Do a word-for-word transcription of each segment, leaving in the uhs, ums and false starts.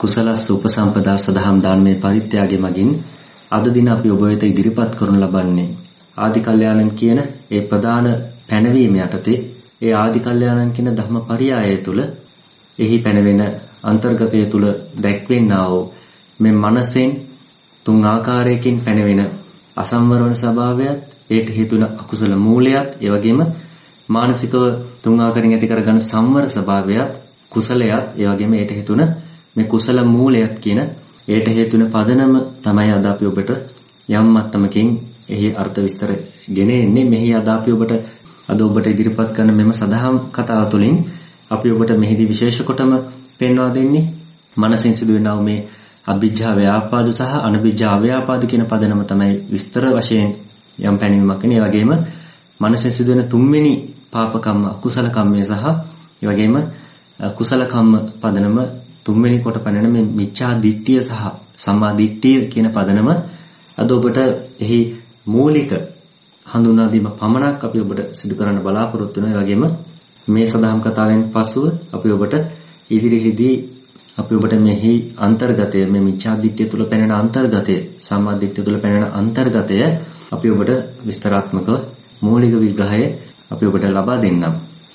කුසලස් උපසම්පදා සදහම් දානමේ පරිත්‍යාගය මගින් අද දින අපි ඔබ වෙත ඉදිරිපත් කරනු ලබන්නේ ආදි කල්යාණන් කියන ඒ ප්‍රධාන පැනවීම යටතේ ඒ ආදි කල්යාණන් කියන ධම්මපරියාය තුල එහි පැනවෙන අන්තර්ගතය තුල දැක්වෙනා වූ මේ මනසෙන් තුන් ආකාරයකින් පැනවෙන අසම්වර වන ස්වභාවයත් ඒට හේතු වන අකුසල මූලයත් ඒ වගේම මානසිකව තුන් ආකාරයෙන් ඇති කරගන්න සම්වර ස්වභාවයත් කුසලයත් ඒ වගේම ඒට හේතු වන මේ කුසල මූලයත් කියන ඒට හේතු වෙන පදනම තමයි අද අපි ඔබට යම් මට්ටමකින් එහි අර්ථ විස්තර ගෙන එන්නේ. මෙහි අද අපි ඔබට අද ඔබට ඉදිරිපත් කරන මෙම සදහම් කතාව තුළින් අපි ඔබට මෙහිදී විශේෂ කොටම පෙන්වා දෙන්නේ මනසින් සිදුවෙනා මේ අභිජ්ජා ව්‍යාපාද සහ අනභිජ්ජා අව්‍යාපාද කියන පදනම තමයි විස්තර වශයෙන් යම් පැනවීමක් වෙන. ඒ වගේම මනසින් සිදුවෙන තුන්වෙනි පාප කම්ම අකුසල කම්මය සහ ඒ වගේම කුසල කම්ම පදනම තුන්වෙනි කොට පැනෙන මේ මිච්ඡා දිට්ඨිය සහ සම්මා දිට්ඨිය කියන පදනම අද ඔබට එහි මූලික හඳුනා දීම පමණක් අපි ඔබට සිදු කරන්න බලාපොරොත්තු වෙනවා. ඒ වගේම මේ සදාම් කතාවෙන් පසුව අපි ඔබට ඉදිරියේදී අපි ඔබට මෙහි අන්තර්ගතය මේ මිච්ඡා දිට්ඨිය තුල පැනෙන අන්තර්ගතය සම්මා දිට්ඨිය තුල පැනෙන අන්තර්ගතය අපි ඔබට විස්තරාත්මකව මූලික විග්‍රහය අපි ඔබට ලබා දෙන්නම්.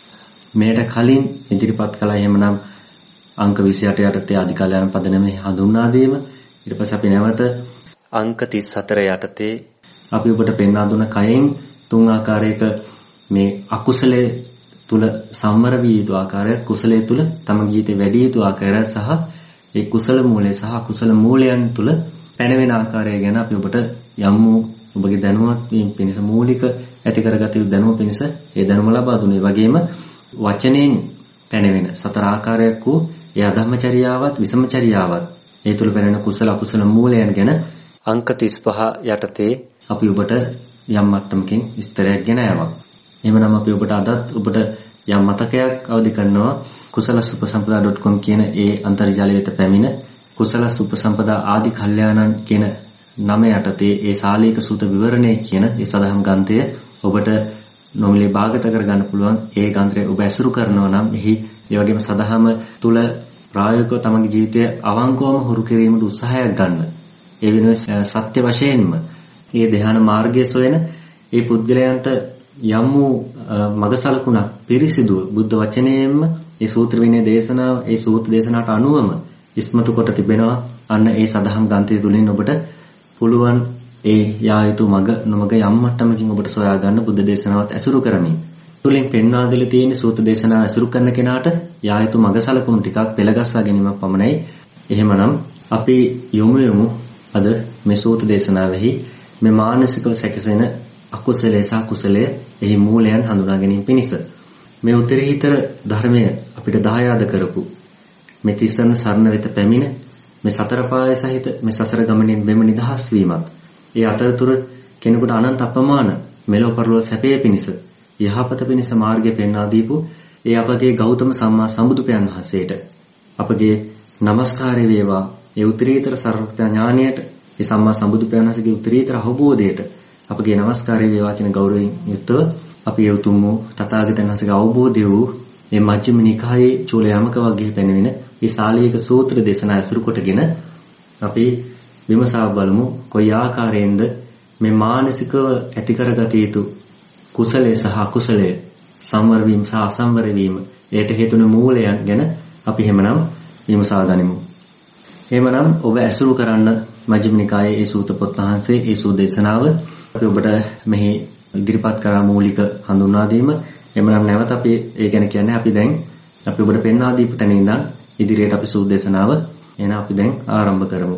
මේට කලින් ඉදිරිපත් කළා එහෙමනම් අංක විසිඅට යටතේ ආදි කල්‍යාණ පදනමේ හඳුන්වා දීම. ඊට පස්සේ අපි නැවත අංක තිස් හතර යටතේ අපි ඔබට පෙන්වා දුන කයෙන් තුන් ආකාරයක මේ අකුසලයේ තුල සම්වර වී යුතු ආකාරය, කුසලයේ තුල තම ජීවිතේ වැඩි යුතු ආකාරය සහ ඒ කුසල මූලය සහ කුසල මූලයන් තුල පැනවෙන ආකාරය ගැන අපි ඔබට යම් ඔබගේ දැනුවත් වීම පිණිස මූලික ඇති කරගත යුතු දැනුම පිණිස ඒ දැනුම ලබා දුන්නේ. වගේම වචනෙන් පැනවෙන සතර ආකාරයක් වූ ඒ අධම්මචර්යාවත් විසමචර්යාවත් ඒ තුල පැනෙන කුසල අකුසල මූලයන් ගැන අංක තිස් පහ යටතේ අපි ඔබට යම් මට්ටමකින් විස්තරයක් ගෙන ආවා. එහෙමනම් අපි ඔබට අදත් ඔබට යම් මතකයක් අවදි කරනවා කුසලස් උපසම්පදා ඩොට් කොම් කියන ඒ අන්තර්ජාලය වෙත පැමිණ කුසලස් උපසම්පදා ආදි කල්යාණන් කියන නම යටතේ ඒ ශාලීක සූත විවරණය කියන ඒ සදහම් ග්‍රන්ථය ඔබට නොමිලේ භාගත කරගන්න පුළුවන්. ඒ ග්‍රන්ථය ඔබ ඇසුරු කරනවා නම් එහි ඒ වගේම සදහම තුල ප්‍රායෝගිකව තමගේ ජීවිතය අවංකවම හුරු කිරීමට උත්සාහයක් ගන්න. ඒ වෙනුවෙන් සත්‍ය වශයෙන්ම මේ ධ්‍යාන මාර්ගය සොයන ඒ පුද්ගලයන්ට යම් වූ මගසලකුණක් පිරිසිදුව බුද්ධ වචනයෙන්ම ඒ සූත්‍ර විනය දේශනාව ඒ සූත්‍ර දේශනාවට අනුවම ඉස්මතු කොට තිබෙනවා. අන්න ඒ සදහම් ග්‍රන්ථය තුලින් ඔබට පුළුවන් ඒ යා යුතු මග නොමග යම් මට්ටමකින් ඔබට සොයා ගන්න බුද්ධ දේශනාවත් ඇසුරු කරමින් තුලින් පෙන්වා දෙලා තියෙන සූත්‍ර දේශනාව ඇසුරු කරන කෙනාට යා යුතු මගසලකුණු ටිකක් පෙළගස්වා ගැනීමක් පමණයි. එහෙමනම් අපි යොමු යමු අද මේ සූත්‍ර දේශනාවෙහි මේ මානසිකව සැකසෙන අකුසලයේ සහ කුසලයේ එහි මූලයන් හඳුනා ගැනීම පිණිස මේ උත්තරීතර ධර්මය අපිට දායාද කරපු මේ තිසරණ සරණ වෙත පැමිණ මේ සතර පාය සහිත මේ සසර ගමනින් බෙම නිදහස් වීමත් ඒ අතරතුර කෙනෙකුට අනන්ත අපමාන මෙලොව පරලොව සැපය පිණිස යහපත පිණිස මාර්ගය පෙන්වා දීපු ඒ අපගේ ගෞතම සම්මා සම්බුදු පියාණන් වහන්සේට අපගේ নমස්කාරය වේවා. ඒ උත්තරීතර සර්වඥ ඥානයට ඒ සම්මා සම්බුදු පියාණන් වහන්සේගේ උත්තරීතර අවබෝධයට අපගේ নমස්කාරය වේවා කියන ගෞරවයෙන් යුක්තව අපි ඒ උතුම් වූ තථාගතයන් වහන්සේගේ අවබෝධය වූ මේ මජ්ක්‍ධිම නිකායේ චූලයාමක වගේ පැනවෙන මේ ශාලීක සූත්‍ර දේශනා ඇසුරු කොටගෙන අපි විමසා බලමු කොයි ආකාරයෙන්ද මේ මානසිකව ඇති කරගත යුතු කුසලයේ සහ අකුසලයේ සම්වර වීම සහ අසම්වර වීම ඒට හේතු වන මූලයන් ගැන අපි හැමනම් විමසා ගනිමු. එහෙමනම් ඔබ ඇසුරු කරන්න මජ්ක්‍ධිම නිකායේ ඒ සූත්‍ර පොත් වහන්සේ ඒ සූදේශනාව අපි ඔබට මෙහි ඉදිරිපත් කරා මූලික හඳුන්වා දීම. එහෙමනම් නැවත අපි ඒ ගැන කියන්නේ අපි දැන් අපි ඔබට පෙන්වා දීපු තැන ඉඳන් ඉදිරියට අපි සූදේශනාව එන අපි දැන් ආරම්භ කරමු.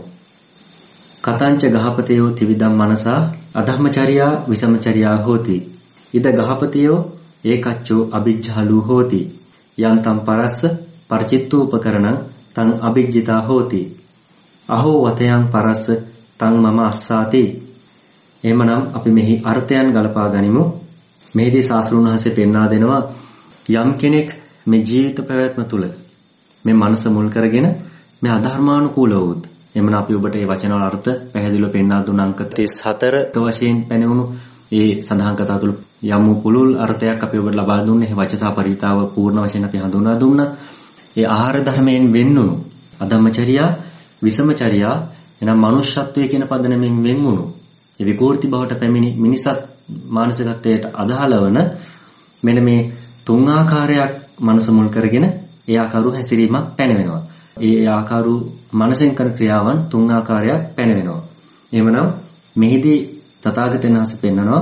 කතංච ගහපතයෝ ත්‍රිවිධම් මනසා අධම්මචර්යා විසමචර්යා හෝති. ඉද ගහපතයෝ ඒකච්චෝ අභිජ්ජාලු හෝති. යන්තම් පරස්ස පරිචිත්තෝපකරණං තං අභිජ්ජිතා හෝති. අහෝ වතයන් පරස්ස තං මම අස්සාති. එහෙමනම් අපි මෙහි අර්ථයන් ගලපා ගනිමු. මෙහිදී ශාස්ත්‍රඥ වහන්සේ පෙන්වා දෙනවා යම් කෙනෙක් මේ ජීවිත පැවැත්ම තුළ මේ මනස මුල් කරගෙන මේ අධර්මානුකූල වූත් එමන අපි ඔබට මේ වචන වල අර්ථ පැහැදිලිව පෙන්වා දුන අංක තිස් හතර වශයෙන් පැනවුණු ඒ සඳහන් කතා තුළ යම් පුළුල් අර්ථයක් අපි ඔබට ලබා දුන්නේ. මේ වචසා පරිතාව පූර්ණ වශයෙන් අපි හඳුනා දුන්නා. ඒ ආහාර ධර්මයෙන් වෙන්නුණු අධම්මචර්යා, විසමචර්යා එනම් මනුෂ්‍යත්වයේ කියන පදනමෙන් වෙන් වුණු ඒ විකෘති බවට පැමිණි මිනිසත් මානසිකත්වයට අදාළවන මෙන්න මේ තුන් ආකාරයක් මනස මුල් කරගෙන ඒ ආකාරු හැසිරීමක් පැනවෙනවා. ඒ ආකාරු මනසෙන් කරන ක්‍රියාවන් තුන් ආකාරයක් පැනවෙනවා. එහෙමනම් මෙහිදී තථාගතයන් වහන්සේ පෙන්නනවා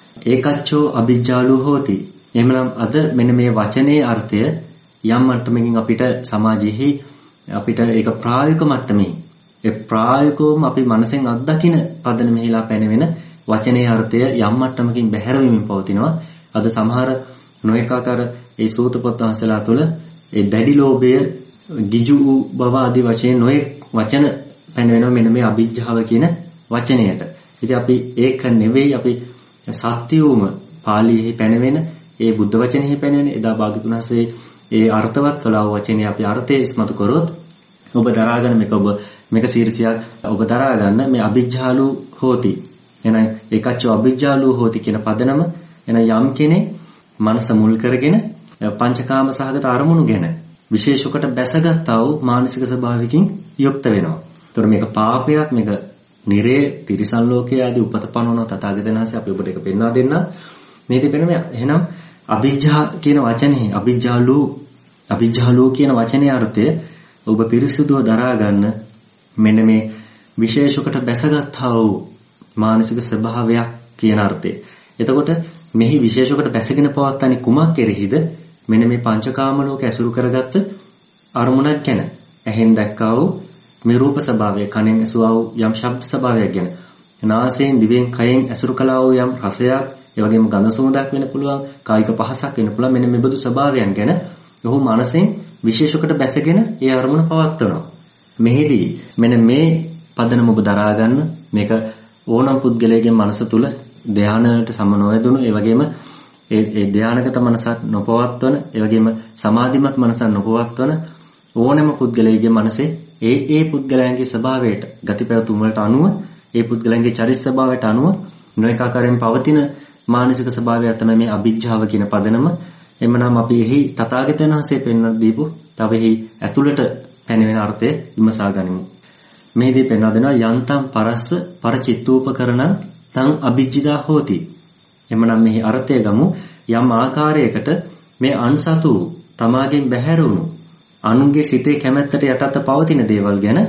ඒකච්චෝ අභිජ්ජාලු හෝති. එහෙමනම් අද මෙන්න මේ වචනේ අර්ථය යම් මට්ටමකින් අපිට සමාජෙහි අපිට ඒක ප්‍රායෝගික මට්ටමේ ඒ ප්‍රායෝගිකවම අපි මනසෙන් අත්දකින පදන මෙහිලා පැනවෙන වචනේ අර්ථය යම් මට්ටමකින් බැහැර වෙමින් පවතිනවා. අද සමහර නොඑක ආකාර ඒ සූත පොත් වහන්සේලා තුළ ඒ දැඩි ලෝභය, ගිජු බව ආදී වශයෙන් නොඑක වචන පැනවෙනවා මෙන්න මේ අභිජ්ජාව කියන වචනයට. ඉතින් අපි ඒක නෙවෙයි අපි සත්‍යවම පාළියේ පැනවෙන ඒ බුද්ධ වචනේහි පැනවෙන එදා භාග්‍යතුන් වහන්සේ ඒ අර්ථවත් කළා වූ වචනේ අපි අර්ථය ඉස්මතු කරොත් ඔබ දරාගන්න මේක ඔබ මේක සීර්ෂයක් ඔබ දරාගන්න මේ අභිජ්ජාලු හෝති. එහෙනම් ඒකච්චෝ අභිජ්ජාලු හෝති කියන පදනම එන යම් කෙනෙක් මනස මුල් කරගෙන පංචකාම සහගත අරමුණු ගැන විශේෂකට බැසගත්තා වූ මානසික ස්වභාවයකින් යුක්ත වෙනවා. ඒතර මේක පාපයක්, මේක නිරේ තිරිසන් ලෝකයේ ආදී උපත පනවන තථාගතයන් වහන්සේ අපි ඔබට ඒක පෙන්වා දෙන්න. මේකේ පෙන්නන්නේ එහෙනම් අභිජ්ජා කියන වචනේ අභිජ්ජාලු අභිජ්ජාලු කියන වචනේ අර්ථය ඔබ පිරිසුදුව දරා ගන්න මෙන්න මේ විශේෂකට බැසගත්තා වූ මානසික ස්වභාවයක් කියන අර්ථය. එතකොට මෙහි විශේෂකට බැසගෙන පවත්තන්නේ කුමක් කෙරෙහිද? මෙන්න මේ පංචකාම ලෝක ඇසුරු කරගත්ත අරමුණක් ගැන. ඇහෙන් දැක්කා වූ මේ රූප ස්වභාවය, කනෙන් ඇසුවා වූ යම් ශබ්ද ස්වභාවයක් ගැන, නාසයෙන් දිවෙන් කයෙන් ඇසුරු කළා වූ යම් රසයක්, ඒ වගේම ගඳ සුවඳක් වෙන්න පුළුවන්, කායික පහසක් වෙන්න පුළුවන්. මෙන්න මේ බඳු ස්වභාවයන් ගැන ඔහු මනසෙන් විශේෂකට බැසගෙන ඒ අරමුණ පවත්වනවා. මෙහිදී මෙන්න මේ පදනම ඔබ දරා ගන්න. මේක ඕනම පුද්ගලයාගේ මනස තුල ධානයට සම නොයදුණු, ඒ වගේම ඒ ඒ ධානගත මනසක් නොපවත්වන, ඒ වගේම සමාධිමත් මනසක් නොපවත්වන ඕනම පුද්ගලයාගේ මනසේ ඒ ඒ පුද්ගලයන්ගේ ස්වභාවයට, ගති පැවතුම් වලට අනුව, ඒ පුද්ගලයන්ගේ චරිත ස්වභාවයට අනුව නොඑක ආකාරයෙන් පවතින මානසික ස්වභාවය තමයි මේ අභිජ්ජාව කියන පදනම. එමනම් අපි එහි තථාගතයන් වහන්සේ පෙන්වන දීපු තව එහි ඇතුළට පැනවෙන අර්ථය විමසා ගනිමු. මේදී පෙන්වා දෙනවා යන්තම් පරස්ස පරචිත්තූපකරණං තං අභිජ්ජිතා හෝති. එමනම් මෙහි අර්ථය ගමු යම් ආකාරයකට මේ අන්සතු තමාගෙන් බැහැර වුණු අනුන්ගේ සිතේ කැමැත්තට යටත් පවතින දේවල් ගැන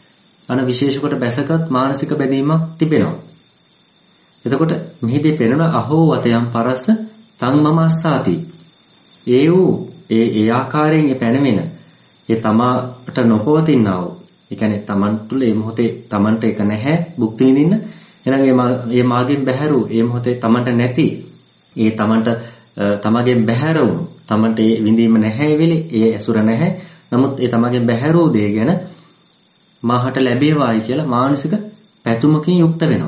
අන විශේෂ කොට බැසගත් මානසික බැඳීමක් තිබෙනවා. එතකොට මෙහිදී පෙනෙන අහෝ වතයන් පරස්ස තං මම අස්සාති. ඒ වූ ඒ ඒ ආකාරයෙන් ඒ පැනවෙන ඒ තමාට නොපවතිනා වූ, ඒ කියන්නේ තමන් තුළ මේ මොහොතේ තමන්ට එක නැහැ භුක්ති විඳින්න. එහෙනම් මේ මාගෙන් බැහැරු ඒ මොහොතේ තමන්ට නැති, ඒ තමන්ට තමගෙන් බැහැර වුණු, තමන්ට ඒ විඳීම නැහැ වෙලේ, ඒ ඇසුර නැහැ. නමුත් ඒ තමගෙන් බැහැරෝ දේ ගැන මාහට ලැබේවායි කියලා මානසික පැතුමකින් යුක්ත වෙනවා.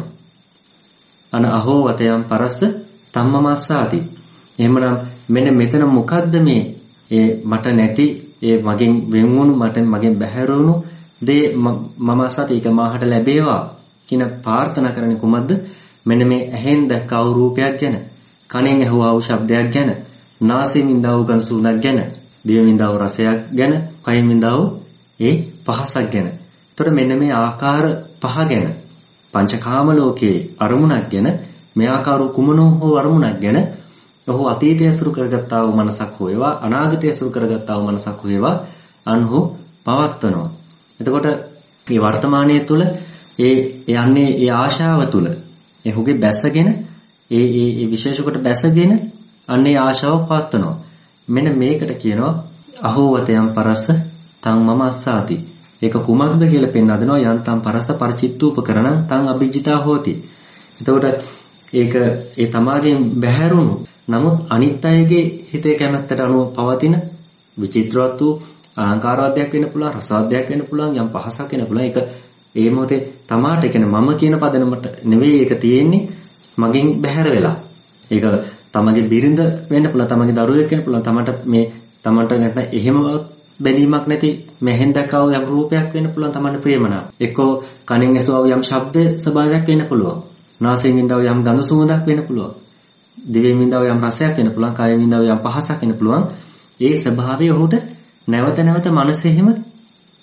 අන අහෝ වතයන් පරස්ස තම්මමස්සාති. එහෙමනම් මෙන්න මෙතන මොකද්ද මේ ඒ මට නැති, ඒ මගෙන් වෙන් වුණු, මට මගෙන් බැහැර වුණු දේ මම අසත ඒක මාහට ලැබේවා කියන ප්‍රාර්ථනා කරන්නේ කුමක්ද? මෙන්න මේ ඇහෙන් දැක්කා වූ රූපයක් ගැන, කනෙන් ඇහුවා වූ ශබ්දයක් ගැන, නාසයෙන් විඳා වූ ගඳ සුවඳක් ගැන, දිවෙන් විඳා වූ රසයක් ගැන, කයෙන් විඳා වූ ඒ පහසක් ගැන. එතකොට මෙන්න මේ ආකාර පහ ගැන, පංචකාම ලෝකයේ අරමුණක් ගැන, මේ ආකාර කුමනෝ හෝ අරමුණක් ගැන ඔහු අතීතය ඇසුරු කරගත්තා වූ මනසක් හෝ ඒවා, අනාගතය ඇසුරු කරගත්තා වූ මනසක් හෝ ඒවා අන්හු පවත්වනවා. එතකොට මේ වර්තමානයේ තුල ඒ යන්නේ ඒ ආශාව තුල එහුගේ බැසගෙන ඒ ඒ ඒ විශේෂ කොට බැසගෙන අන්නේ ආශාව පවත්වනවා. මෙන්න මේකට කියනවා අහෝවතයන් පරස්ස තං මම අස්සාති. ඒක කුමක්ද කියලා පෙන්වා දෙනවා. යන්තම් පරස්ස පරිචිත්තූපකරණං තං අභිජිතා හෝති. එතකොට ඒක ඒ තමාගෙන් බැහැරුණු, නමුත් අනිත් අයගේ හිතේ කැමැත්තට අනුව පවතින විචිත්‍රවත් වූ අලංකාරවාදයක් වෙන්න පුළුවන්, රසවාදයක් වෙන්න පුළුවන්, යම් පහසක් වෙන්න පුළුවන්. ඒක ඒ මොහොතේ තමාට කියන්නේ මම කියන පදනමට නෙවෙයි ඒක තියෙන්නේ, මගෙන් බැහැර වෙලා. ඒක තමගේ බිරිඳ වෙන්න පුළුවන්, තමගේ දරුවෙක් වෙන්න පුළුවන්, තමන්ට මේ තමන්ට නැත්නම් එහෙම බැඳීමක් නැති මෙහෙන් දැක්කව යම් රූපයක් වෙන්න පුළුවන්, තමන්ට ප්‍රියමනාප. එක්කෝ කනෙන් ඇසුවව යම් ශබ්ද ස්වභාවයක් වෙන්න පුළුවන්. නාසයෙන් විඳව යම් ගඳ සුවඳක් වෙන්න පුළුවන්. දිවෙන් විඳව යම් රසයක් වෙන්න පුළුවන්, කයෙන් විඳව යම් පහසක් වෙන්න පුළුවන්. ඒ ස්වභාවය ඔහුට නැවත නැවත මනසෙහිම